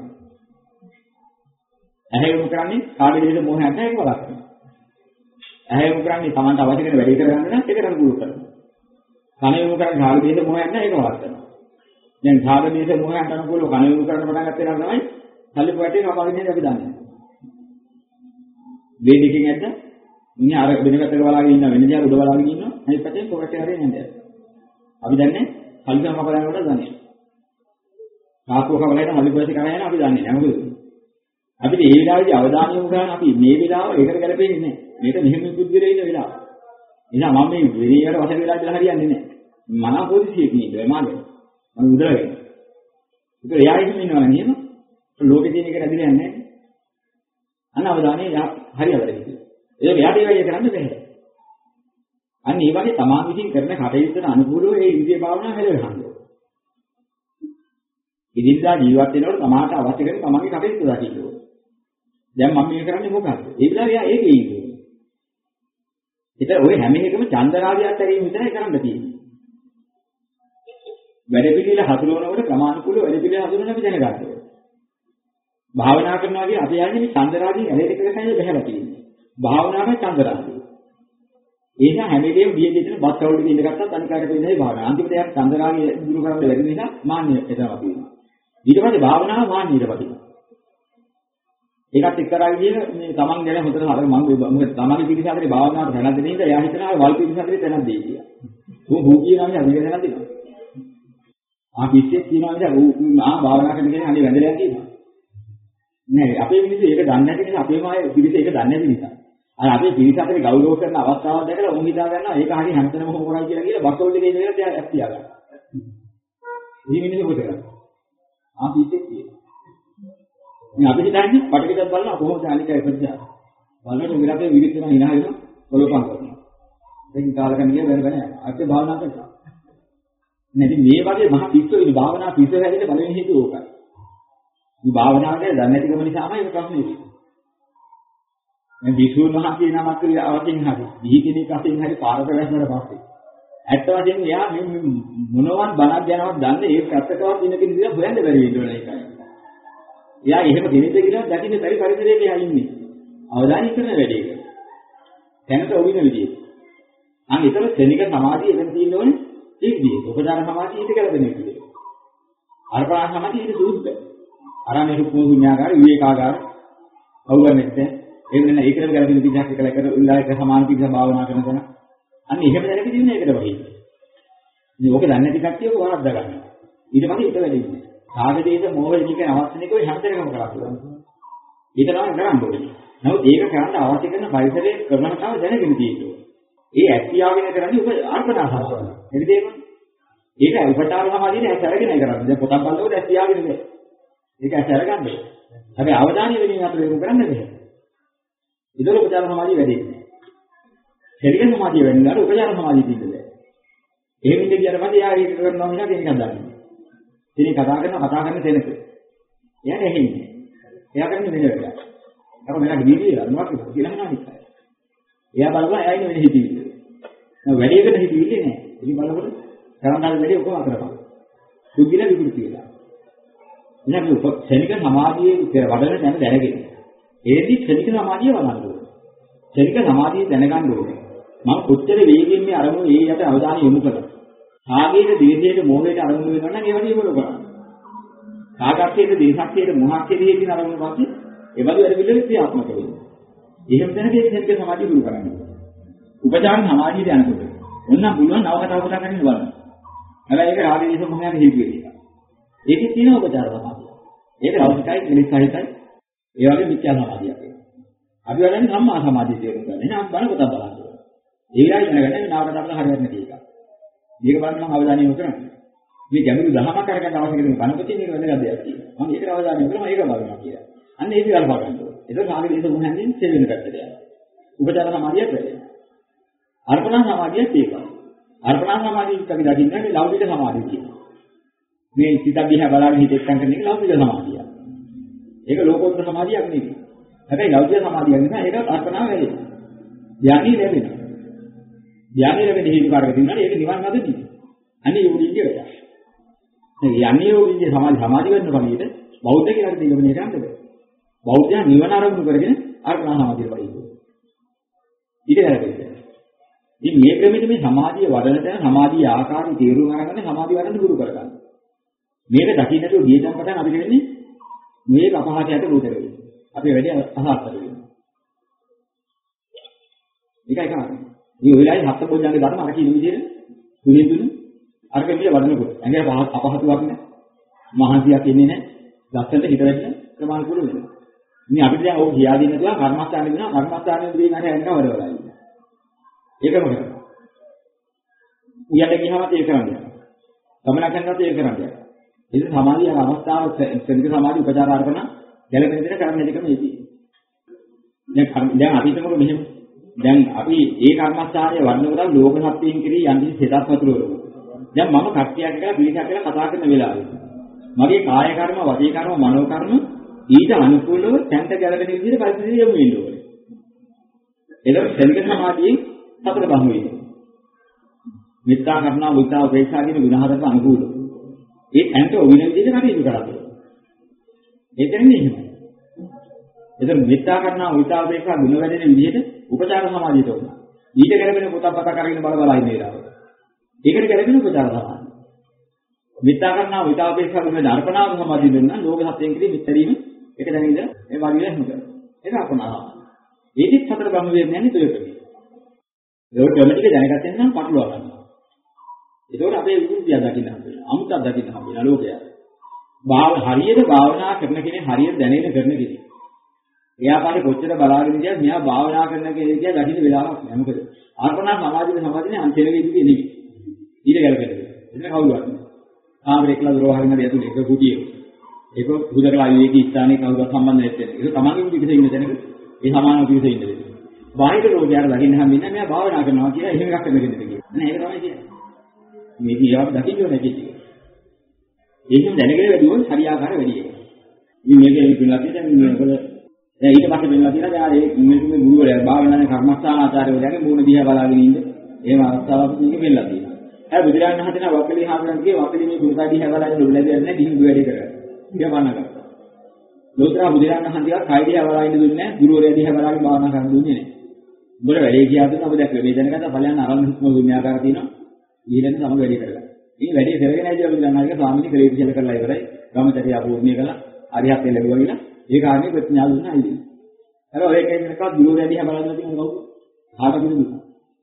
ඇහැ යොමු කරන්නේ කාගේ දේශ මොහොත නැහැ ඒක බලන්න. ඇහැ යොමු කරන්නේ Tamanට අවශ්‍ය කරන වැඩේ කරගන්න නම් ඒකට අනුකූල කරනවා. කන යොමු කරන්නේ කාගේ දේශ මොහොත නැහැ ඒක බලන්න. දැන් කාගේ දේශ මොහොතට අනුකූලව කන යොමු කරන්න පටන් ගත්තේ නම් තමයි සල්ලි පොටේ කපාගෙන අපි දන්නේ. වේදිකෙන් ඇද්ද ඉන්නේ අර වෙන පැත්තක බලාගෙන ඉන්න වෙන දිහා උඩ බලාගෙන ඉන්නවා අනිත් පැත්තේ පොකට් එක හරියන්නේ නැහැ. අපි දන්නේ සල්ලි කපාගෙන කොට දන්නේ. කාකෝ කවලයට හලි පොටේ කරා යන අපි දන්නේ නැහැ මොකද? අපිට ඒ වෙලාවේදී අවධානය යොමු කරන අපි මේ වෙලාව ඒකට ගැලපෙන්නේ නැහැ. මේක මෙහෙම බුද්ධිරේ ඉන්න වෙලාව. එහෙනම් මම මේ විරියට වශයෙන් වෙලා ඉඳලා හරියන්නේ නැහැ. මන පොසිසියක ඉන්නේ මාගේ. මම උදලගෙන. ඒක එයා ඉන්න ඉන්නවා නේද? ලෝකේ තියෙන එක රැඳිලා යන්නේ නැහැ. අන්න අවධානය හරියවද කියලා. ඒක එයාට ඒ වගේ කරන්න බැහැ. අන්න ඒ වගේ තමන් විසින් කරන කටයුත්තට අනුකූලව ඒ ඉන්ද්‍රිය භාවනාව හැදෙන්න ඕනේ. ඉදිරියදා ජීවත් වෙනකොට තමාට අවශ්‍ය කරන තමන්ගේ කටයුතු දකින්න ඕනේ. දැන් මම මේ කරන්නේ මොකක්ද? ඒ විලාරය ඒකේ ඉන්නේ. ඒතර ඔය හැම එකම චන්දරාගයත් ඇරීම විතරයි කරන්න තියෙන්නේ. වැඩ පිළිවිල හසුරවනකොට ප්‍රමාණිකුල වැඩ පිළිවිල හසුරවන අපි දැනගන්න ඕනේ. භාවනා කරනවා කියන්නේ අපි යන්නේ මේ චන්දරාගයෙන් ඇලෙට එකකයි බහැලා තියෙන්නේ. භාවනාවේ චන්දරාගය. ඒ නිසා හැම වෙලේම බිය දෙතන බත් කවුලට ඉඳගත්තත් අනිකාට වෙන්නේ භාවනාව. අන්තිමට යක් චන්දරාගය දුරු කරන්න බැරි නිසා මාන්නය එතන අපි වෙනවා. ඊට පස්සේ භාවනාව මාන්නයට වටිනවා. ඒකත් එක්තරා විදිහට මේ තමන් ගැන හොඳට හදලා මම මොකද තමන්ගේ පිළිස අතරේ භාවනාවට දැනක් දෙන නිසා එයා හිතනවා වල් පිළිස අතරේ දැනක් දෙයි කියලා. ඌ කියනවා නේද අනික දැනක් දෙනවා. පිස්සෙක් කියනවා නේද ඌ භාවනා කරන කෙනෙක් අනේ වැඳලා කියනවා. නෑ අපේ මිනිස්සු ඒක දන්නේ නැති නිසා අපේම අය පිළිස ඒක දන්නේ නැති නිසා. අර අපේ පිළිස අතරේ ගෞරව කරන අවස්ථාවක් දැකලා උන් හිතා ගන්නවා ඒක හරිය හැමතැනම කොහොම කරයි කියලා බස්වල දෙකේ ඉඳලා එයා ඇස් තියා ගන්නවා. මේ මිනිස්සු කොහෙද කරන්නේ? පිස්සෙක් කියනවා. මේ අපි හිතන්නේ පටවිදක් බලනවා කොහොමද අනිකයි ප්‍රතිචාර. බලනකොට විරාපේ විවිධ වෙන hina වෙනවා ඔලොපන් කරනවා. දැන් කාලකන්නිය වෙන වෙන අපේ භාවනා කරනවා. නැති මේ වගේ මහ පිස්සු ඉනි භාවනා පිස්සු හැදෙන්න බලවෙන හේතුව ඕකයි. මේ භාවනාවට දන්නේ නැතිකම නිසාමයි මේ ප්‍රශ්නේ තියෙන්නේ. දැන් විසුණු මහකේ නමක් කියලා අවතින් හරි. දිහි කෙනෙක් අතින් හරි පාරට වැස්සනට පස්සේ. ඇත්ත වශයෙන්ම එයා මේ මොනවත් බණක් යනවත් දන්නේ ඒ පැත්තකවත් ඉන්න කෙනෙක් දිහා හොයන්න බැරි වෙනවා ඒකයි. එයා එහෙම දෙනෙක් කියලා දකින්න බැරි පරිසරයක එයා ඉන්නේ. අවධානය කරන වැඩේක. දැනට ඔවින විදියට. අන්න ඒතර ක්ෂණික සමාධිය එතන තියෙන්න ඕනේ ඒ විදියට. උපචාර සමාධිය ඊට ගැලපෙන විදියට. අර්පණා සමාධිය ඊට සූද්ධ. අරන්නේ රුක්මෝ ශුන්‍යාකාර විවේකාකාර අවුලන්නේත් එහෙම නැත්නම් ඒකටම ගැලපෙන විදිහක් එකලා කර උල්ලායක සමාන පිටස භාවනා කරන තැන. අන්න එහෙම දැනගෙන ඉන්නේ ඒකට වගේ. මේ ඕක දන්නේ නැති කට්ටිය ඔක වරද්ද ගන්නවා. ඊට පස්සේ ඊට වැඩි ඉන්නේ. සාගදේශ මොහොතේ කියන අවස්ථනිකව හැමතැනකම කරලා තියෙනවා. ඒක තමයි කරන්න ඕනේ. නමුත් ඒක කරන්න අවශ්‍ය කරන පරිසරයේ ක්‍රමතාව දැනගෙන තියෙනවා. ඒ ඇක්ටියාගෙන කරන්නේ ඔබ අර්පණා සාසන. එනිදේම ඒක උපචාර සමාධියේ ඇස් අරගෙනයි කරන්නේ. දැන් පොතක් බලනකොට ඇක්ටියාගෙන නෑ. ඒක ඇස් අරගන්නේ. හැබැයි අවධානය වෙනින් අතර ඒක කරන්නේ නැහැ. ඉතල උපචාර සමාධිය වැඩි වෙන්නේ. ශරීර සමාධිය වෙන්නාට උපචාර සමාධිය තියෙන්නේ. එහෙම ඉඳ ගියාට පස්සේ යා ඒක කරනවා මිසක් කෙනෙක් හදන්නේ. ඉතින් කතා කරන තැනක. එයාට ඇහෙන්නේ. එයා කරන්නේ මෙහෙම කියලා. අර මෙයාගේ දීවිලා මොකක්ද කියලා අහනවා නිකන්. එයා බලනවා එයා ඉන්නේ වෙන හිතවිල්ල. නෑ වැඩේකට හිතවිල්ලේ නෑ. ඉතින් බලනකොට කරන්නාල් වැඩේ ඔක්කොම අතරපා. සුද්ධිල විකෘති වෙලා. එහෙනම් මේ ක්ෂණික සමාධියේ වඩන දැන දැනගෙන. ඒදී ක්ෂණික සමාධිය වඩන්න ඕනේ. ක්ෂණික සමාධිය දැනගන්න ඕනේ. මම කොච්චර වේගෙන් මේ අරමුණ ඒ යට අවධානය යොමු කළා. කාගේද දේශයට මොහොතේ අරමුණු වෙනවා නම් ඒ වගේ මොන කරන්නේ. කාගත්තේද දේශක්තියට මොහක්කේදී කියන අරමුණු වාසිය ඒ වගේ වැඩ පිළිවෙල ක්‍රියාත්මක වෙනවා. එහෙම දැනගෙන ක්ෂණික සමාධිය දුරු කරන්නේ. උපචාර සමාධියට යනකොට ඔන්න පුළුවන් නව කතාව කතා කරන්න බලන්න. හැබැයි ඒක රාග දේශ මොහොතේ හිතුවේ එක. ඒකේ තියෙන උපචාර සමාධිය. ඒක ලෞකිකයි ක්ලිනිකයියි ඒ වගේ මිත්‍යා සමාධියක් වෙනවා. අපි වඩන්නේ සම්මා සමාධිය තේරුම් ගන්න. එහෙනම් බල කොට බලන්න. ඒකයි දැනගන්න නව කතාවල හරියට නැති එක. මේක බලන්න මම අවධානය යොමු කරන්නේ. මේ ගැඹුරු දහමක් අරගන්න අවශ්‍ය කරන කණපතින් එක වැදගත් දෙයක් තියෙනවා. මම ඒකට අවධානය යොමු කරලා ඒක බලනවා කියලා. අන්න ඒක ගල්පා ගන්නවා. ඒක සාගරයේ සමුහ හැන්දින් සෙවෙන පැත්තට යනවා. උපචාර සමාධියක් වැඩෙනවා. අර්පණා සමාධියත් ඒකයි. අර්පණා සමාධියත් අපි දකින්නේ මේ ලෞකික සමාධිය කියනවා. මේ සිත දිහා බලන හිත එක්කන් කරන එක ලෞකික සමාධිය. ඒක ලෝකෝත්තර සමාධියක් නෙවෙයි. හැබැයි ලෞකික සමාධියක් නෙවෙයි ඒක අර්පණා වැඩෙනවා. ධානී ලැබෙනවා. ධානී ලැබෙන හේතු කාරක තියෙනවා ඒක නිවන් මාර්ගෙදී. අනේ යෝගීන්ගේ වැඩ. මේ යන්නේ යෝගීන්ගේ සමාධි වෙන්න කමියට බෞද්ධ කියලා දෙගමනේ කරන්නේ බෑ. බෞද්ධයා නිවන ආරම්භ කරගෙන අර්පණා සමාධියට වඩිනවා. ඊට කරන්නේ. ඉතින් මේ ක්‍රමෙට මේ සමාධිය වඩන තැන සමාධියේ ආකාරي තේරුම් අරගෙන සමාධිය වඩන්න ගුරු කරගන්න. මේක දකින්නට ගියදම් පටන් අපි කියන්නේ මේක අපහාසයට උදේ වෙන්නේ. අපි වැඩි අසහාර්ථක වෙනවා. ඒකයි කරන්නේ. මේ වෙලාවේ හත් පොඩ්ඩන්ගේ ධර්ම අර කියන විදිහට තුනින් තුන අර කෙලිය වඩනකොට ඇඟේ අපහසුාවක් නෑ. මහන්සියක් එන්නේ නෑ. ලස්සනට හිත වැටෙන ප්‍රමාණිකුල වෙනවා. ඉතින් අපිට දැන් ඕක කියා දෙන්න තුවා කර්මස්ථානේ වෙනවා. කර්මස්ථානේ දෙවියන් අර ඇඟ වඩවලා ඉන්නවා. ඒකම කරනවා. උයන්ට ගියහමත් ඒක කරන්නේ. ගමනක් යනකොට ඒක කරන්නේ. ඒක සමාධිය අවස්ථාව සෙන්ක සමාධි උපචාර අර්පණ ගැලපෙන විදිහට කරන්න දෙකම ඒකයි. දැන් අතීතමක මෙහෙම දැන් අපි ඒ කර්මස්ථානයේ වර්ණවල ලෝක සත්‍යයෙන් කිරී යන්නේ සෙතක් වතුරවල. දැන් මම කට්ටියක් කියලා පිළිසක් කියලා කතා කරන වෙලාවේ මගේ කාය කර්ම, වාචික කර්ම, මනෝ කර්ම ඊට අනුකූලව තැන්ට ගැලපෙන විදිහට පරිසරය යොමු වෙන්න ඕනේ. එතකොට සෙන්ක සමාධියෙන් සතර බහුව වෙනවා. මිත්‍යා කර්ණා, විතා උපේක්ෂා කියන ගුණ හතරට අනුකූලව. ඒ තැන්ට ඔවින විදිහට කටයුතු කරලා. ඒ කියන්නේ එහෙමයි. එතන මිත්‍යා කර්ණා, විතා උපේක්ෂා ගුණ වැඩෙන විදිහට උපචාර සමාධියට උන. ඊට ගැලපෙන පොතක් පතක් අරගෙන බල බල ඉන්නේ ඊළඟ. ඒකට ගැලපෙන උපචාර සමාධිය. මිත්‍යා කර්ණා, විතා උපේක්ෂා ගුණ දර්පණා සමාධිය දෙන්න ලෝක සත්‍යයෙන් කිරි මිත්‍රීම එක දැන ඉඳ මේ වගේ එහෙම කරනවා. ඒක අපනවා. ඒකෙත් සතර බ්‍රහ්ම වේදනන්නේ දෙයකට. ඒක ක්‍රමටික දැනගත්තෙන් නම් පටලවා ගන්නවා. ඒකෝට අපේ විමුක්තිය දකින්න හම්බෙනවා. අමුතක් දකින්න හම්බෙනවා ලෝකයා. හරියට භාවනා කරන කෙනෙක් හරියට දැනෙන කරන කෙනෙක්. එයා පාරේ කොච්චර බලාගෙන ඉඳියත් මෙයා භාවනා කරන කෙනෙක් කියලා දකින්න වෙලාවක් නෑ. මොකද අර්පණා සමාධියේ අන්තිමේදී නෙමෙයි. ඊට ගැලපෙන්නේ. එතන කවුරුවත් නෑ. කාමරේ කියලා දරවහගෙන ඇතුලේ එක කුටියේ. ඒක හුදකලා ආයේකී ස්ථානයේ කවුරුත් සම්බන්ධ නැත්තේ. ඒක තමන්ගේ පිටේ ඉන්න තැනක ඒ සමානව පිටේ ඉන්න දෙන්නේ. බාහිර ලෝකයට දකින්න හම්බෙන්නේ මෙයා භාවනා කරනවා කියලා එහෙම එකක් වෙන්න දෙන්නේ කියලා. නෑ ඒක තමයි කියන්නේ. මේ කියාව දකින්න ඕනේ කිසි. ඒකෙන් දැනගෙන වැඩිවොත් හරියාකාර වැඩි එක. ඉතින් මේකේ පිළිලා තියෙන මොකද දැන් ඊට පස්සේ වෙනවා කියලා දැන් මේ ගුරුවරයා භාවනාවේ කර්මස්ථාන ආචාර්යවරයාගේ මූණ දිහා බලාගෙන ඉන්න එහෙම අවස්ථාවක් මේක වෙලා තියෙනවා. හැබැයි බුදුරජාණන් වහන්සේ වකලි හාමුදුරන්ගේ වකලි මේ ගුරුකා දිහා බලාගෙන ලොබලදී නැහැ දින් වැඩි කරා. ඒක වන්න ගත්තා. ලෝතර බුදුරජාණන් වහන්සේ가 කයි දිහා බලාගෙන දුන්නේ නැහැ ගුරුවරයා දිහා බලාගෙන භාවනා කරන්න දුන්නේ නැහැ. උඹට වැඩේ කියා දුන්නා ඔබ දැක්ක මේ දැනගත්ත ඵලයන් අරන් හිටම දුන්නේ ආකාර තියෙනවා. ඊළඟ සම වැඩි කරගන්න. මේ වැඩේ කරගෙන ඇවිල්ලා බුදුරජාණන්ගේ ස්වාමීන් වහන්සේ ක්ලේශ කළා ඉවරයි. ගමචරිය අපූර්ණිය කළා. අරිහත් වෙන්න ලැබුවා කියලා ඒ කාරණේ ප්‍රඥා දුන්නා ඉතින්. අර ඔය කෙනෙක්වත් ගුරුවරයා දිහා බලන්න තියෙන කවුද? කාටද දුන්නා?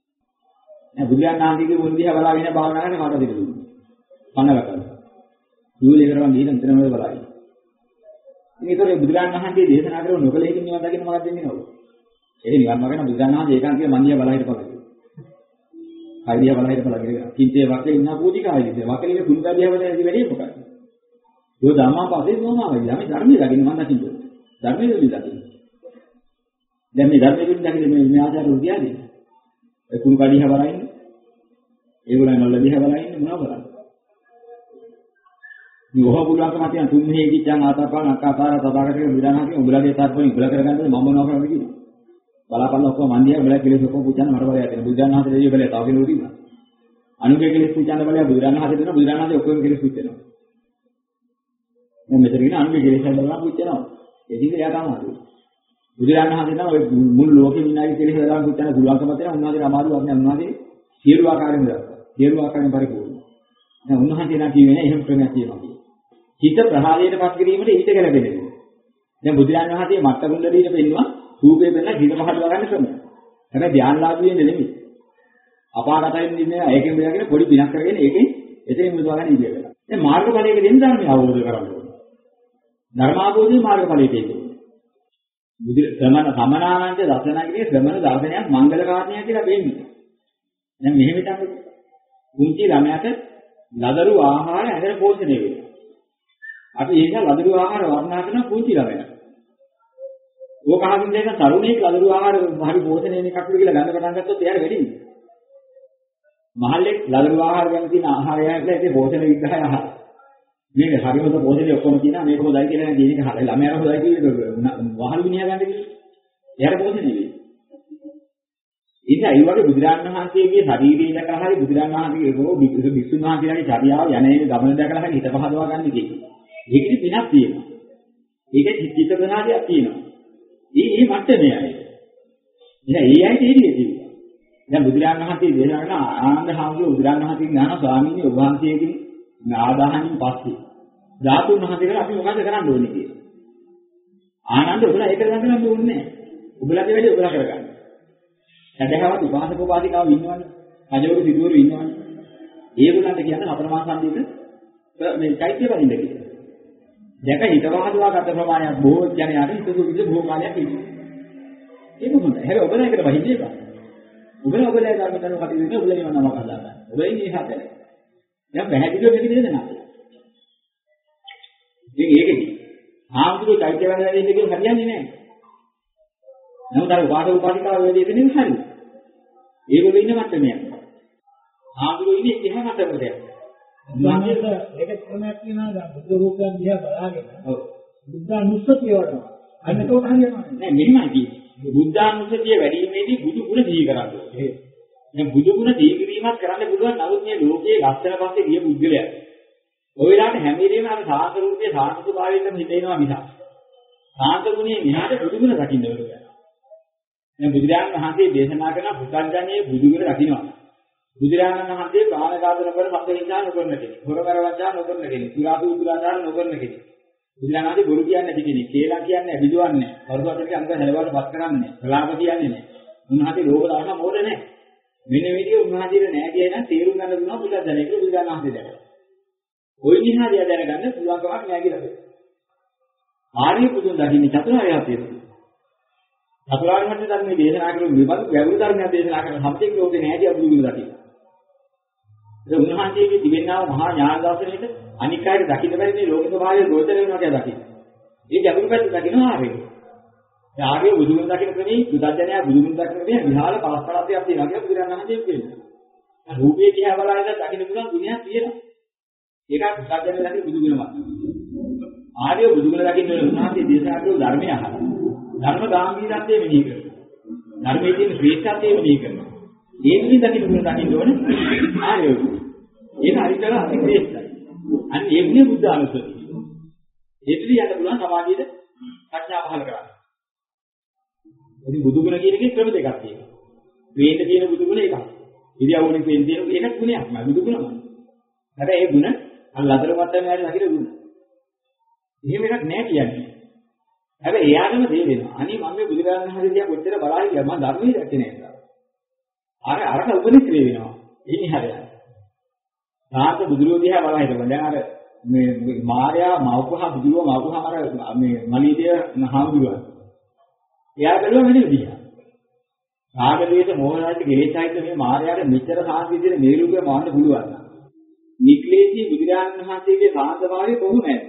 නෑ බුදුරජාණන් වහන්සේගේ මුල් දිහා බලාගෙන භාවනා කරන කාටද දුන්නා? පන්නලා කරා. ගුරුවරයා කරවන් දීලා නිතරම බලයි. ඉතින් ඒතකොට බුදුරජාණන් වහන්සේ දේශනා කරන නොකලෙකින් නිවන් දකින්න මොකක්ද දෙන්නේ නෝ? ඒක නිවන් මාර්ගන බුදුරජාණන් වහන්සේ ඒකාන්තව මන්දිය බලහිට බලයි. කයිදියා බලහිට බලගෙන කින්තේ වකේ ඉන්න පූජිකායිද වකලේ කුණුගාදියා වල ඇති වැඩේ මොකක්ද? යෝ ධම්මාපසේ මොනවාද? අපි ධර්මයේ දකින්න මම දකින්න. ධර්මයේ දකින්න. දැන් මේ ධර්මයේ දකින්න මේ ආචාර්ය උදියාදී. ඒ කුණුගාදියා බලයින්නේ. ඒගොල්ලන් වල දිහා බලයින්නේ මොනවද බලන්නේ? මේ ඔහ පුළුවන්කම තියෙන තුන්හේ කිච්චන් ආතාපාන අක්කාපාර සබාකට විදානහකින් උඹලගේ තාත්පණි උඹලා කරගන්නද මම මොනවා කරන්නේ කියලා. බලාපන්න ඔක්කොම මන්දියා උඹලා කෙලෙස් ඔක්කොම පුච්චන්න මට බලයක් දෙන බුදුන් වහන්සේ දෙවියෝ බලය තව කෙනෙකුට ඉන්නවා. අනුගේ කෙලෙස් පුච්චන්න බලය බුදුන් වහන්සේ දෙනවා බුදුන් වහන්සේ ඔක්කොම කෙලෙස් පුච්චනවා. මම මෙතන ඉන්න අනුගේ කෙලෙස් බලලා පුච්චනවා. ඒ දිහා එයා තමයි. බුදුන් වහන්සේ නම් ඔය මුළු ලෝකෙම ඉන්න අය කෙලෙස් බලලා පුච්චන්න පුළුවන්කම තියෙන උන්වහන්සේ අමාරුවක් නෑ උන්වහන්සේ සියලු ආකාරයෙන් දරනවා. සියලු ආකාරයෙන් පරිපූර්ණ. දැන් උන්වහන්සේ නම් කියවේ නෑ එහෙම ක්‍රමයක් තියෙනවා කියලා. හිත ප්‍රහාණයට පත් කිරීමට ඊට ගැලපෙන්නේ. දැන් බුදුරජාණන් වහන්සේ මත්තකුණ්ඩලීට පෙන්නවා රූපේ පෙන්ලා හිත පහදවා ගන්න ක්‍රමය. හැබැයි ධානලාභී වෙන්නේ නෙමෙයි. අපාගතයින් ඉන්නේ ඒකෙන් බෙදාගෙන පොඩි බිනක් කරගෙන ඒකෙන් එතෙන් මුදවා ගන්න ඉන්නේ වෙලා. දැන් මාර්ගඵලයක දෙන්න ධර්මය අවබෝධ කරගන්න ඕනේ. ධර්මාභෝධයේ මාර්ගඵලයක තියෙන්නේ. සමනානන්ද දර්ශනගිරිය ශ්‍රමණ දර්ශනයක් මංගල කාරණයක් කියලා වෙන්නේ. දැන් මෙහෙම තමයි කුංචි ළමයාට ලදරු ආහාර ඇදලා පෝෂණය වෙනවා. අපි ඒක ලදරු ආහාර වර්ණනා කරන පුංචි ළමයා. ඕක අහකින් දැන් තරුණයෙක් ලදරු ආහාර හරි පෝෂණය එකක් කියලා ගන්න පටන් ගත්තොත් එයාට වැඩිනේ. මහල්ලෙක් ලදරු ආහාර ගැන තියෙන ආහාරය කියලා ඒකේ පෝෂණ විග්‍රහය අහලා. මේක හරියට පෝෂණය ඔක්කොම කියනවා මේක හොඳයි කියලා කියන එක හරිය ළමයාට හොඳයි කියලා වහල් විනියා ගන්න කියලා. එයාට පෝෂණය වෙයි. ඉතින් ඒ වගේ බුදුරජාණන් වහන්සේගේ ශරීරය දැකලා හරි බුදුරජාණන් වහන්සේගේ රෝ විසුණු වහන්සේලාගේ චර්යාව යන්නේ ගමන දැකලා හරි හිත පහදවා ගන්න දෙයක්. ඒකෙදි පිනක් තියෙනවා. ඒකේ චිත්ත ප්‍රසාදයක් තියෙනවා. මේ මට්ටමේ අය. එහෙනම් ඒ අය තේරියේ තියෙනවා. දැන් බුදුරජාණන් වහන්සේ දේශනා කරන ආනන්ද හාමුදුරුවෝ බුදුරජාණන් වහන්සේගෙන් අහන ස්වාමීනි ඔබ වහන්සේගෙන් ආදාහනින් පස්සේ ධාතුන් වහන්සේලා අපි මොකද කරන්න ඕනේ කියලා. ආනන්ද ඔබලා ඒක කරන්න ඕනේ නැහැ. ඔබලාගේ වැඩේ ඔබලා කරගන්න. හැබැයිවත් උපාසක උපාසිකාව ඉන්නවනේ. රජවරු සිටුවරු ඉන්නවනේ. ඒගොල්ලන්ට කියන්නේ අපරමා සම්දීක මේ චෛත්‍ය වලින්ද කියලා. දැක හිතවහදුවා ගත ප්‍රමාණයක් බොහෝ ජනයාට හිතසු විදිහ බොහෝ කාලයක් ඉන්නවා. ඒක හොඳයි. හැබැයි ඔබලා එකට වහින්නේ බෑ. ඔබලා ධර්ම කරන කටයුතු ඉන්නේ ඔබලා නිවන නමක් හදාගන්න. ඔබලා ඉන්නේ හතර. දැන් පැහැදිලිව මේක දෙන්නා. ඉතින් ඒකෙදි ආමුදුරු චෛත්‍ය වලින් ඉන්නේ කියන හරියන්නේ නැහැ. නමුත් අර උපාසක උපාසිකාව වේදී දෙන්නේ හරියි. ඒගොල්ලෝ ඉන්න මට්ටමේ. ආමුදුරු ඉන්නේ එහෙම මට්ටමකද? ළමයට ඒක ක්‍රමයක් කියනවා දැන් බුදු රූපයන් දිහා බලාගෙන ඔව් බුද්ධානුස්සතිය වඩනවා අන්න ඒක හරියනවා නෑ මෙහෙමයි කියන්නේ බුද්ධානුස්සතිය වැඩිීමේදී බුදු ගුණ සිහි කරන්න ඕනේ දැන් බුදු ගුණ සිහි කිරීමක් කරන්න පුළුවන් නමුත් මේ ලෝකයේ ලස්සන පස්සේ ගිය පුද්ගලයා ඔය වෙලාවට හැම වෙලේම අර සාන්ත රූපයේ සාන්ත ස්වභාවයෙන් හිතේනවා මිසක් සාන්ත ගුණයේ මෙහාට බුදු ගුණ රකින්න ඕනේ දැන් බුදුරජාණන් වහන්සේ දේශනා කරන පුත්‍ත්ජනයේ බුදු ගුණ රකින්නවා බුදුරජාණන් වහන්සේ බාහනකාද නොකර සත්‍ය හිතා නොකරන කෙනෙක්. හොරකරවචා නොකරන කෙනෙක්. සුරාසූත්‍රාචාර නොකරන කෙනෙක්. බුදුරජාණන් වහන්සේ බොරු කියන්නේ නැති කෙනෙක්. කේලා කියන්නේ නැහැ, බිදුවන්නේ නැහැ. වරුදොටට අංග හැලවට පත් කරන්නේ නැහැ. ප්‍රලාප කියන්නේ නැහැ. උන්වහන්සේ ලෝභ දාන මොඩ නැහැ. මෙන්න මේ විදිහ උන්වහන්සේට නැහැ කියන තේරුම් ගන්න දුන්නා පුත්‍ත්ජනයේ කියලා බුදුරජාණන් වහන්සේ දැකලා. ওই නිහාරිය දැනගන්න පුළුවන් කමක් නැහැ කියලා. ආර්ය පුදුන් දකින්නේ චතුරාර්ය සත්‍යය. චතුරාර්ය සත්‍ය ධර්මයේ දේශනා කරන විභාග ගැඹුරු ධර්මයක් දේශනා කරන සම්පූර්ණ ලෝකේ නැහැ කියලා බුදුගුණ දකින්න. ඒ උන්වහන්සේගේ දිවෙන්නා මහා ඥාන දර්ශනයේට අනික් අයට දකින්න බැරි මේ ලෝක ස්වභාවය ගෝචර වෙනවා කියලා දකින්න. මේ ගැඹුරු පැත්ත දකින්නවා ආර්යය. ඒ ආර්ය බුදුගුණ දකින්න ක්‍රමී බුද්ධඥයා බුදුගුණ දකින්න ක්‍රමී විහාල පාස්පරාත්යක් තියෙනවා කියලා බුදුරජාණන් වහන්සේ කියනවා. රූපේ දිහා බලලා දකින්න පුළුවන් ගුණයක් තියෙනවා. ඒකත් බුද්ධඥයා දකින්න බුදුගුණමයි. ආර්ය බුදුගුණ දකින්න උන්වහන්සේ දේශනා කරන ධර්මය අහලා ධර්ම ගාම්භීරත්වයේ මෙහි කරනවා. ධර්මයේ තියෙන ශ්‍රේෂ්ඨත්වයේ මෙහි කරනවා. ඒ තුලින් දකින්න ඕනේ ආර්යය. ඒක හරියට අතිශ්‍රේෂ්ඨයි. අන්න ඒ විදිහ බුද්ධ අනුස්සතිය. ඒ තුලින් යන්න පුළුවන් සමාධියද ප්‍රඥා පහල කරන්න. ඉතින් බුදුගුණ කියන එකේ ක්‍රම දෙකක් තියෙනවා. වේද කියන බුදුගුණ එකක්. ඉරියව්වලින් කියන ඒකත් ගුණයක් නෑ බුදුගුණමයි. හැබැයි ඒ ගුණ අල්ලතර මට්ටමේ හරි නැගිට ගුණ. එහෙම එකක් නෑ කියන්නේ. හැබැයි එයාටම තේරෙනවා. අනේ මම මේ බුදුරජාණන් වහන්සේ දිහා කොච්චර බලා හිටියද මම ධර්මයේ දැක්කේ නෑ කියලා. අරක උපනිශ්‍රේ වෙනවා. ඒකේ හරියට. තාත බුදුරෝ දිහා බලා හිටපන්. දැන් අර මේ මාර්යා මවපහ බුදුරෝ මවපහම අර මේ මලීදිය හාමුදුරුවෝ. එයා බැලුවා මෙන්න දිහා. රාගදේශ මොහොතයි ගෙලෙසයිද මේ මාර්යාට මෙච්චර සාන්තිය දෙන මේ රූපේ මාන්න පුළුවන්. නික්ලේශී බුදුරජාණන් වහන්සේගේ සාන්තභාවය කොහොමද?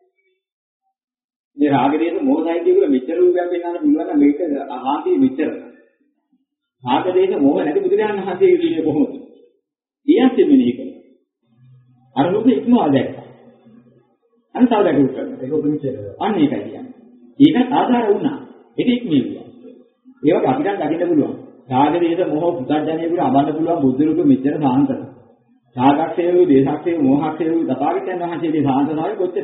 මේ රාගදේශ මොහොතයි කියන මෙච්චර රූපයක් පෙන්වන්න පුළුවන් නම් මේක ආහාරී මෙච්චර. රාගදේශ මොහ නැති බුදුරජාණන් වහන්සේ කියන්නේ කොහොමද? ඊයන්සේ මෙනෙහි කරනවා. අර රූපේ ඉක්මවා දැක්කා. අන්තව දැකුවා. ඒක උපනිෂේධය. අන්න ඒකයි කියන්නේ. ඒකත් ආධාර වුණා. ඒක ඉක්මෙව්වා. ඒ වගේ අපිට දකින්න පුළුවන්. රාගදේශ මොහ පුතඥයෙකුට අබන්න පුළුවන් බුදු රූපෙ මෙච්චර සාන්තද. රාගක්ෂේ වූ, දේශක්ෂේ වූ, මොහක්ෂේ වූ තථාගතයන් වහන්සේගේ සාන්තතාවය කොච්චරද?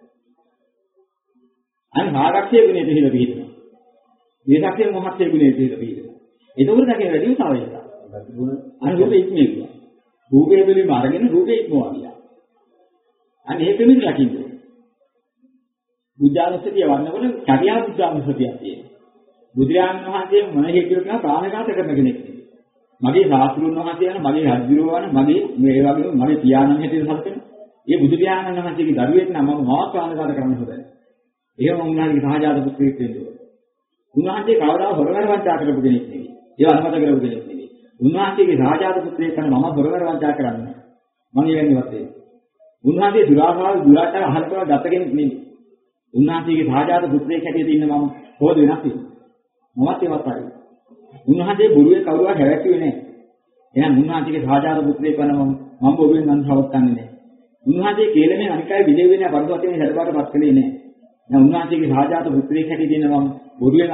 අන්න රාගක්ෂේ ගුණේ පිළිද පිළිදෙනවා. දේශක්ෂේ මොහක්ෂේ ගුණේ පිළිද පිළිදෙනවා. ඒකවල දකින්න වැඩිම සාවයක. අන්න රූපේ ඉක්මෙව්වා. රූපේ පිළිම අරගෙන රූපේ ඉක්මවා ගියා. අන්න ඒක මෙන්න දකින්න. බුද්ධානුස්සතිය වන්නකොට චර්යා බුද්ධානුස්සතියක් තියෙනවා. බුදුරජාණන් වහන්සේ මොන හේතුවකින් ප්‍රාණඝාත කරන කෙනෙක් නෙවෙයි. මගේ ශාස්ත්‍රුන් වහන්සේ යන මගේ රජුරෝ වන මගේ මේ වගේ මගේ පියාණන් හැටියට සැලකෙන. ඒ බුදු පියාණන් වහන්සේගේ දරුවෙක් නම් මම මාව ප්‍රාණඝාත කරන්න හොදයි. එහෙම උන්වහන්සේගේ සහජාත පුත්‍රයෙක් වෙන්න ඕන. උන්වහන්සේ කවදා හොරගර වංචා කරපු කෙනෙක් නෙවෙයි. ඒව අනුමත කරපු කෙනෙක් නෙවෙයි. උන්වහන්සේගේ සහජාත පුත්‍රයෙක් නම් මම හොරගර වංචා කරන්නේ. මම ඉවෙන්නේවත් ඒ. උන්වහන්සේ දුරාචාර අහලකව ගත කෙනෙක් නෙමෙයි. උන්වහන්සේගේ සාජාත පුත්‍රයෙක් හැටියට ඉන්න මම කොහොමද වෙනස් වෙන්නේ? මමත් ඒවත් හරි. උන්වහන්සේ බුරුවේ කවුරුවත් හැවැට්ටුවේ නැහැ. එහෙනම් උන්වහන්සේගේ සාජාත පුත්‍රයෙක් වන මම බොරුවෙන් මන් හවත්තන්නේ නැහැ. උන්වහන්සේ කේලමෙන් අනිකයි විදේ වෙන්නේ පරිසවතිනේ හැඩපාටපත් කළේ නැහැ. දැන් උන්වහන්සේගේ සාජාත පුත්‍රයෙක් හැටියට ඉන්න මම බොරුවෙන්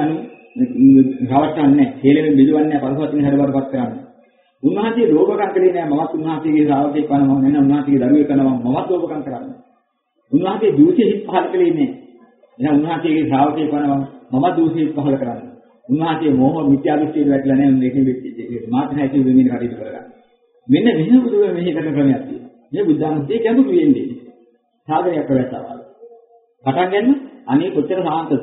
රවට්ටන්නේ නැහැ. කේලමෙන් බිඳවන්නේ නැහැ පරිසවතිනේ හැඩපාටපත් කරන්නේ. උන්වහන්සේ ලෝභකම් කළේ නැහැ. මමත් උන්වහන්සේගේ ශ්‍රාවකෙක් වන මම නේද උන්වහන්සේගේ දරුවෙක් වන මමත් ලෝභකම් කරන්නේ. උන්වහන්සේ දූෂ්‍ය හිත් පහල කළේ නැහැ. එහෙනම් උන්වහන්සේගේ ශ්‍රාවකෙක් වන මම දූෂ්‍ය හිත් පහල කරන්නේ. උන්වහන්සේ මෝහ මිත්‍යා දෘෂ්ටියට වැටලා නැහැ. මේකෙන් මාතෘ හැටි වෙමින් කටයුතු කරගන්න. මෙන්න මෙහෙම බුදුම මෙහි කරන ක්‍රමයක් තියෙනවා. මේ බුද්ධානුස්සතිය ගැඹුරු වෙන්නේ. සාධනයක් කරලා පටන් ගන්න අනේ කොච්චර සාන්තද.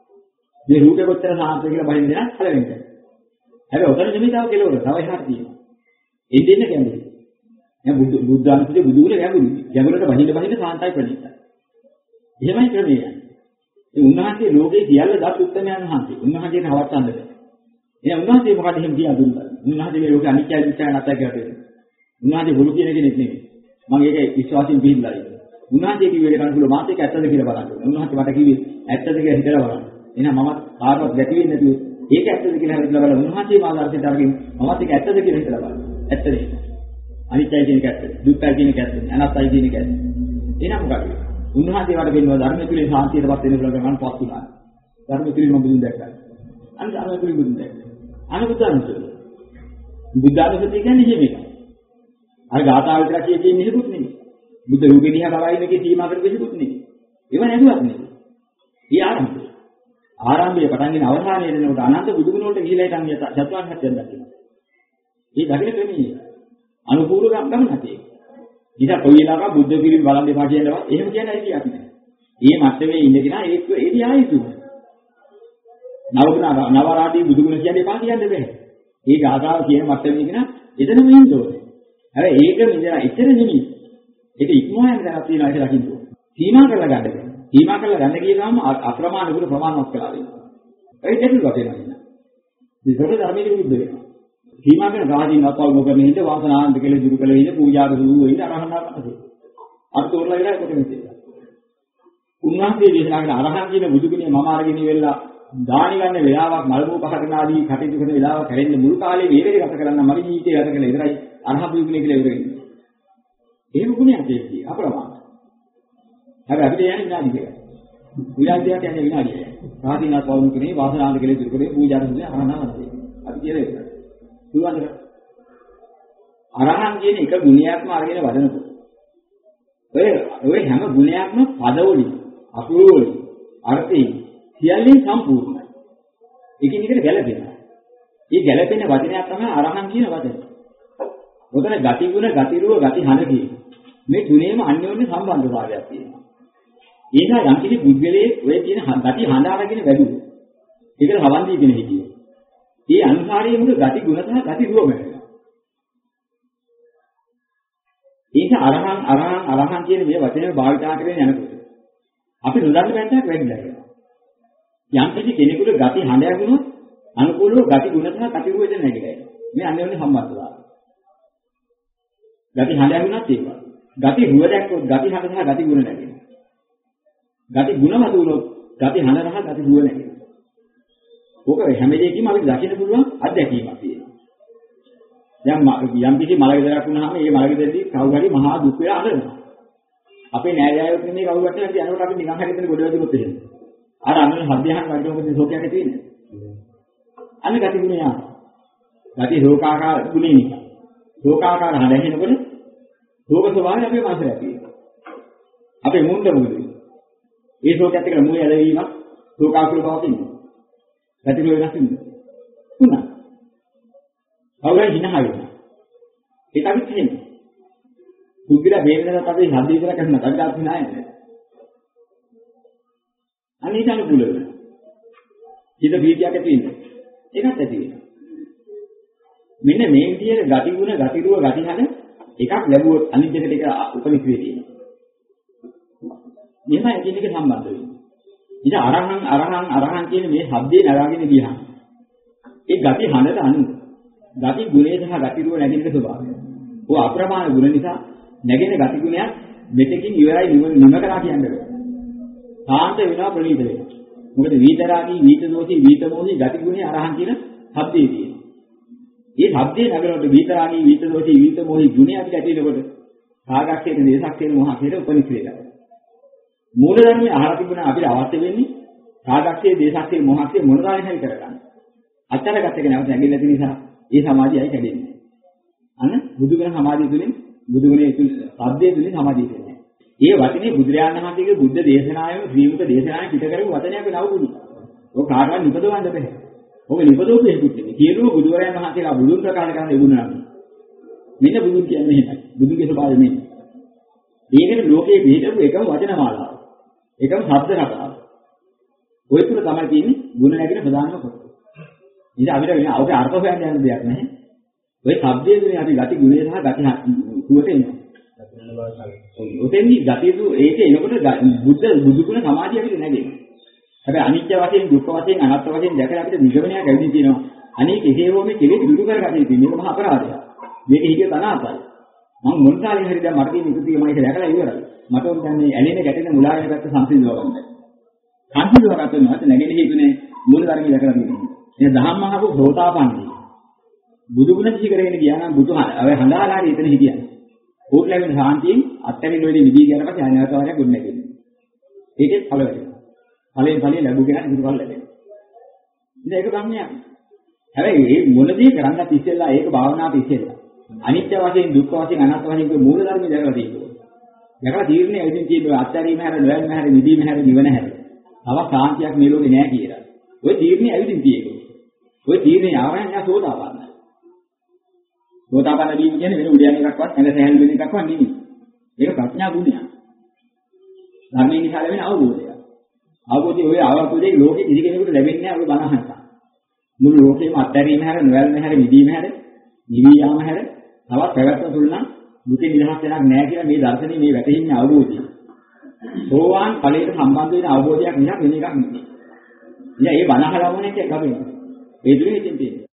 මේ රූපේ කොච්චර සාන්තද කියලා බලන්න දෙනවා හලවෙන්න. හැබැයි උතන නෙමෙයි තව කෙලවර. තව එහාට තියෙනවා. එන්නේ ගැඹුරු. දැන් බුද්ධානුස්සතිය බුදුගුණ ගැඹුරු. ගැඹුරට බහිඳ සාන්තයි ප්‍රණීතයි. එහෙමයි ක්‍රමය. ඒ උන්වහන්සේ ලෝකේ සියල්ල දත් උත්තමයන් වහන්සේ. උන්වහන්සේට හවස්සන්න බෑ. එහෙනම් උන්වහන්සේ මොකද එහෙම කියා දුන්නා. උන්වහන්සේ මේ ලෝකේ අනිත්‍යයි දුක්ඛයි නැතයි කියලා තියෙනවා. උන්වහන්සේ බුදු කියන කෙනෙක් නෙමෙයි. මම ඒක විශ්වාසයෙන් පිළිලා ඉන්නවා. උන්වහන්සේ කිව්වේ කනකුල මාත් ඒක ඇත්තද කියලා බලන්න. උන්වහන්සේ මට කිව්වේ ඇත්තද කියලා හිතලා බලන්න. එහෙනම් මමත් කාටවත් ගැටි වෙන්නේ නැතුව ඒක ඇත්තද කියලා හිතලා බලලා උන්වහන්සේ මාර්ගදර්ශනයට අරගෙන මමත් ඒක ඇත්තද කියලා හිතලා බලන්න. ඇත්තද ඒක? අනිත්‍යයි කියන එක ඇත්තද? දුක්ඛයි කියන එක ඇත්තද? අනාත්තයි කියන එක ඇත්තද? එහෙනම් මොකද? උන්වහන්සේ වට වෙනවා ධර්ම තුලින් සාන්තියටපත් වෙන පුළුවන් මම පත් වුණා. ධර්ම තුලින් මම බුදුන් දැක්කා. අන්න ධර්ම තුලින් බුදුන් දැක්කා. අනුබුද්ධානුස්සතිය. බුද්ධානුස්සතිය කියන්නේ එහෙම එකක්. අර ගාථා විතර කියන්නේ මෙහෙකුත් නෙමෙයි. බුද්ධ රූපේ දිහා බලයි මේකේ සීමා කරපු දෙයක්වත් නෙමෙයි. ඒව නැදුවත් නෙමෙයි. ඊ ආරම්භය. ආරම්භයේ පටන් ගෙන අවසානයේ දෙනකොට අනන්ත බුදුගුණ වලට ගිහිලා ඉතින් චතුරාර්ය සත්‍යයක් දකිනවා. මේ දකින ක්‍රමයේ අනුපූර්ව ගමනක් ඒක. ඉතින් කොයි වෙලාවක බුද්ධ පිළිම බලන් දෙපා කියනවා එහෙම කියන්නේ ඇයි කියන්නේ. මේ මට්ටමේ ඉන්න කෙනා ඒක ආයිතු. නවරාදී බුදුගුණ කියන්නේ එපා කියන්න බෑ. මේ ගාථාව කියන මට්ටමේ කෙනා එතනම ඉන්න ඕනේ. හැබැයි ඒක මෙතන එතන නෙමෙයි. ඒක ඉක්මවා යන දරක් තියෙනවා කියලා දකින්න ඕනේ. සීමා කරලා ගන්න බෑ. සීමා කරලා ගන්න ගිය ගමන් අප්‍රමාණ ගුණ ප්‍රමාණවත් කරලා වෙනවා. ඒක දෙන්නවා වෙනවා. මේ සතර ධර්මයේ විරුද්ධ වෙනවා. සීමා කරන රාජීන් වත්වල් මොකද හින්ද වාසනාන්ත කියලා දුරු කළ වෙන්නේ පූජා දුරු වෙන්නේ අරහණාපතේ. අර තෝරලා ඉරයි කොට මෙතේ. උන්වහන්සේ දේශනා කරන අරහන් කියන බුදුගුණේ මම අරගෙන ඉවෙලා දානි ගන්න වෙලාවක් මල්බෝ පහකට ආදී කටයුතු කරන වෙලාවක් හැරෙන්න මුළු කාලේ මේ වෙලේ ගත කරන්න මගේ ජීවිතය ගත කරලා ඉවරයි අරහත් බුදුගුණේ කියලා ඉවර වෙන්නේ. එහෙම ගුණයක් තියෙන්නේ අප්‍රමාණ. හැබැයි අපිට යන්නේ විනාඩි දෙකක්. විනාඩි දෙකක් යන්නේ විනාඩිය. රාජීන් වත්වල් මොකනේ වාසනාන්ත කියලා දුරු කරේ පූජා දුරු අරහණාපතේ. අපි කියලා ඉවරයි. පුළුවන්ද? අරහන් කියන එක ගුණයක්ම අරගෙන වදනකොට. ඔය හැම ගුණයක්ම පදවලින්, අකුරුවලින්, අර්ථයෙන් සියල්ලෙන් සම්පූර්ණයි. එකින් එකට ගැලපෙනවා. මේ ගැලපෙන වචනයක් තමයි අරහන් කියන වචනේ. උතන ගති ගුණ, ගති රූප, ගති හන කියන. මේ තුනේම අන්‍යෝන්‍ය සම්බන්ධතාවයක් තියෙනවා. ඒ නිසා යම් කිසි බුද්ධලේ ඔය කියන ගති හන අරගෙන වැඩුවොත් ඒකට හවන් දී කියන හිතියෝ. ඒ අනුසාරයෙන් මුළු ගති ගුණ සහ ගති රූප වෙනවා. ඒක අරහන් කියන මේ වචනේ භාවිතා කරගෙන යනකොට අපි නොදන්න පැත්තක් වැඩිලා යනවා. යම් කිසි කෙනෙකුට ගති හඬ යගුණොත් අනුකූලව ගති ගුණ සහ ගති රූප දෙන්න නැගිලා යනවා. මේ අන්‍යෝන්‍ය සම්බන්ධතාවය. ගති හඬ යගුණත් ඒකයි. ගති රූප දැක්කොත් ගති හඬ සහ ගති ගුණ නැගෙනවා. ගති ගුණ මත උනොත් ගති හඬ සහ ගති රූප නැගෙනවා. ඕක හැම දෙයකින්ම අපිට දකින්න පුළුවන් අත්දැකීමක් තියෙනවා. දැන් යම් කිසි මලගෙදරක් වුණාම මේ මලගෙදරදී කවුරු හරි මහා දුක් වෙලා අඬනවා. අපේ නෑදෑයොත් නෙමෙයි කවුරුත් නැති යනකොට අපි නිකන් හරියට ගොඩ වැදුනොත් එහෙම. අර අඬන හබ්බයහන් වගේ මොකද ශෝකයක් ඇති වෙන්නේ. අන්න ගති ගුණය. ගති ශෝකාකාර ගුණේ නිකන්. ශෝකාකාර හඬනකොට ශෝක ස්වභාවය අපේ මනසට ඇති වෙනවා. අපේ මුණ්ඩ මුදුයි. ඒ ශෝකයත් එක්ක මුවේ ඇලවීමක් ශෝකාකුල බවක් ඉන්නවා. ගති රූප වෙනස් වෙනවා. තුනක්. අවුලයි හිනහයුණා. ඒක අපි කියන්නේ. සුද්ධිලා වේදනාවක් අපි හද ඉතර කරන තත්ත්වයක් නෑ. අනිත් අනුකූල වෙනවා. හිත බීතියක් ඇති වෙනවා. ඒකත් ඇති වෙනවා. මෙන්න මේ විදිහට ගති ගුණ, ගති රූප, ගති හද එකක් ලැබුවොත් අනිත් දෙකට ඒක උපනිත් වේ තියෙනවා. මෙහෙම එකින් එක සම්බන්ධ වෙනවා. ඉතින් අරහන් කියන මේ શબ્දේ නගාගෙන ගියහම ඒ ගති හඳට අනුව ගති ගුණේ සහ ගති රූප නැගින ස්වභාවය. ඔය අප්‍රමාණ ගුණ නිසා නැගෙන ගති ගුණයක් මෙතකින් ඉවරයි නිම කරා කියන්නේ. සාන්ත වෙනවා ප්‍රණීත වෙනවා. මොකද විතරාගී විතදෝෂී විතමෝහී ගතිගුණේ අරහන් කියන શબ્දේ තියෙනවා. මේ શબ્දේ නගරවට විතරාගී විතදෝෂී විතමෝහී ගුණය අපිට ඇතිවෙනකොට කාගක්ෂේත දේශක්ෂේත මොහක්ෂේත උපනිශ්‍රේත. මූල ධර්මයේ අහලා තිබුණා අපිට අවශ්‍ය වෙන්නේ කාගක්ෂේත දේශක්ෂේත මොහක්ෂේත මොන දායක හරි කරගන්න. අච්චරගත එක නැවත නැගෙන්නේ නැති නිසා ඒ සමාධියයි කැඩෙන්නේ. අන්න බුදුගුණ සමාධිය තුළින් බුදුගුණයේ શબ્දයේ තුළින් සමාධිය වෙන්නේ. ඒ වචනේ බුදුරජාණන් වහන්සේගේ බුද්ධ දේශනාවෙම ශ්‍රීමුක දේශනාවෙන් පිට කරපු වචනයක් නවුරුදු. ඔක කාටවත් නිපදවන්න බෑ. ඔක නිපදවපු හේතුත් නෙමෙයි. සියලුම බුදුරජාණන් වහන්සේලා බුදුන් ප්‍රකාශ කරන ලැබුණා. මෙන්න බුදුන් කියන්නේ එහෙමයි. බුදුන්ගේ ස්වභාවය මෙන්න. ඒකට ලෝකයේ පිටු එකම වචන මාලාව. එකම ශබ්ද රටාව. ඔය තුන තමයි තියෙන්නේ ගුණ නැගෙන ප්‍රධානම කොටස. ඉතින් අපිට වෙන අවුගේ අර්ථ හොයන්න යන දෙයක් නැහැ. ඔය ශබ්දයේ තුනේ අපි ගති ගුණය සහ ගති සුවට එනවා. ඔතෙන්දි ගතියු ඒකේ එනකොට බුදුගුණ සමාධිය අපිට නැගෙනවා. හැබැයි අනිත්‍ය වශයෙන් දුක්ඛ වශයෙන් අනාත්ම වශයෙන් දැකලා අපිට නිගමනයක් ඇවිදින් තියෙනවා. අනේ කෙසේ හෝ මේ කෙලෙස් දුරු කරගන්න තියෙන්නේ මේක මහා අපරාධයක්. මේක හිතේ තනාපයි. මම මොන කාලේ හරි දැන් මට තියෙන ඉතිතිය මම ඒක දැකලා ඉවරයි. මට උන් දැන් මේ ඇලෙන ගැටෙන මුලා වෙන පැත්ත සංසිඳව ගන්නයි. සංසිඳව ගත්තොත් මට නැගෙන්නේ හේතුනේ මූල ධර්මය දැකලා තියෙන්නේ. මේ ධම්මහව සෝතාපන්නයි. බුදුගුණ සිහි කරගෙන ගියා නම් බුදුහාම අර හඳාලා හරි එතන හිටියා. ඕක ලැබෙන සාන්තියෙන් අත්හැරින් වෙලෙ නිදී ගියාට පස්සේ අනාගත වාරයක් ගොඩ නැගෙන්නේ. ඒකේ ඵල වෙනවා. ඵලයෙන් ලැබු කෙනාට බුදුඵල ලැබෙනවා. ඉතින් ඒක ගන්නෑ. හැබැයි මේ මොනදී කරන්නත් ඉස්සෙල්ලා ඒක භාවනාවට ඉස්සෙල්ලා. අනිත්‍ය වශයෙන් දුක්ඛ වශයෙන් අනාත්ම වශයෙන් මේ මූල ධර්ම දැකලා තියෙනවා. දැකලා තීරණය ඇවිදින් තියෙනවා අත්හැරීම හැර නොයල්ම හැර නිදීම හැර නිවන හැර. තව සාන්තියක් මේ ලෝකේ නෑ කියලා. ওই තීරණය ඇවිදින් තියෙනවා. ওই තීරණය ආවම යා සෝතාපන්න. සෝතාපන්න වීම කියන්නේ වෙන උඩයන් එකක්වත් නැද සෑහළු වෙන එකක්වත් නෙමෙයි. ඒක ප්‍රඥා ගුණයක්. ධර්මයේ නිසා ලැබෙන අවබෝධය. අවබෝධය ඔය අවබෝධයේ ලෝකෙ කිසි කෙනෙකුට ලැබෙන්නේ නැහැ ඔය බණ අහනකම්. මුළු ලෝකෙම අත්හැරීම හැර නොයල්ම හැර නිදීම හැර නිවි යාම හැර තවත් පැවැත්ම තුල නම් දුකේ නිදහස් වෙනක් නැහැ කියලා මේ දර්ශනේ මේ වැටෙන්නේ අවබෝධය. සෝවාන් ඵලයට සම්බන්ධ වෙන අවබෝධයක් නිසා වෙන එකක් නෙමෙයි. ඉතින් ඒ බණ අහලා වුණ එක ගමනේ. ඒ දුරේ ඉතින් තියෙන්නේ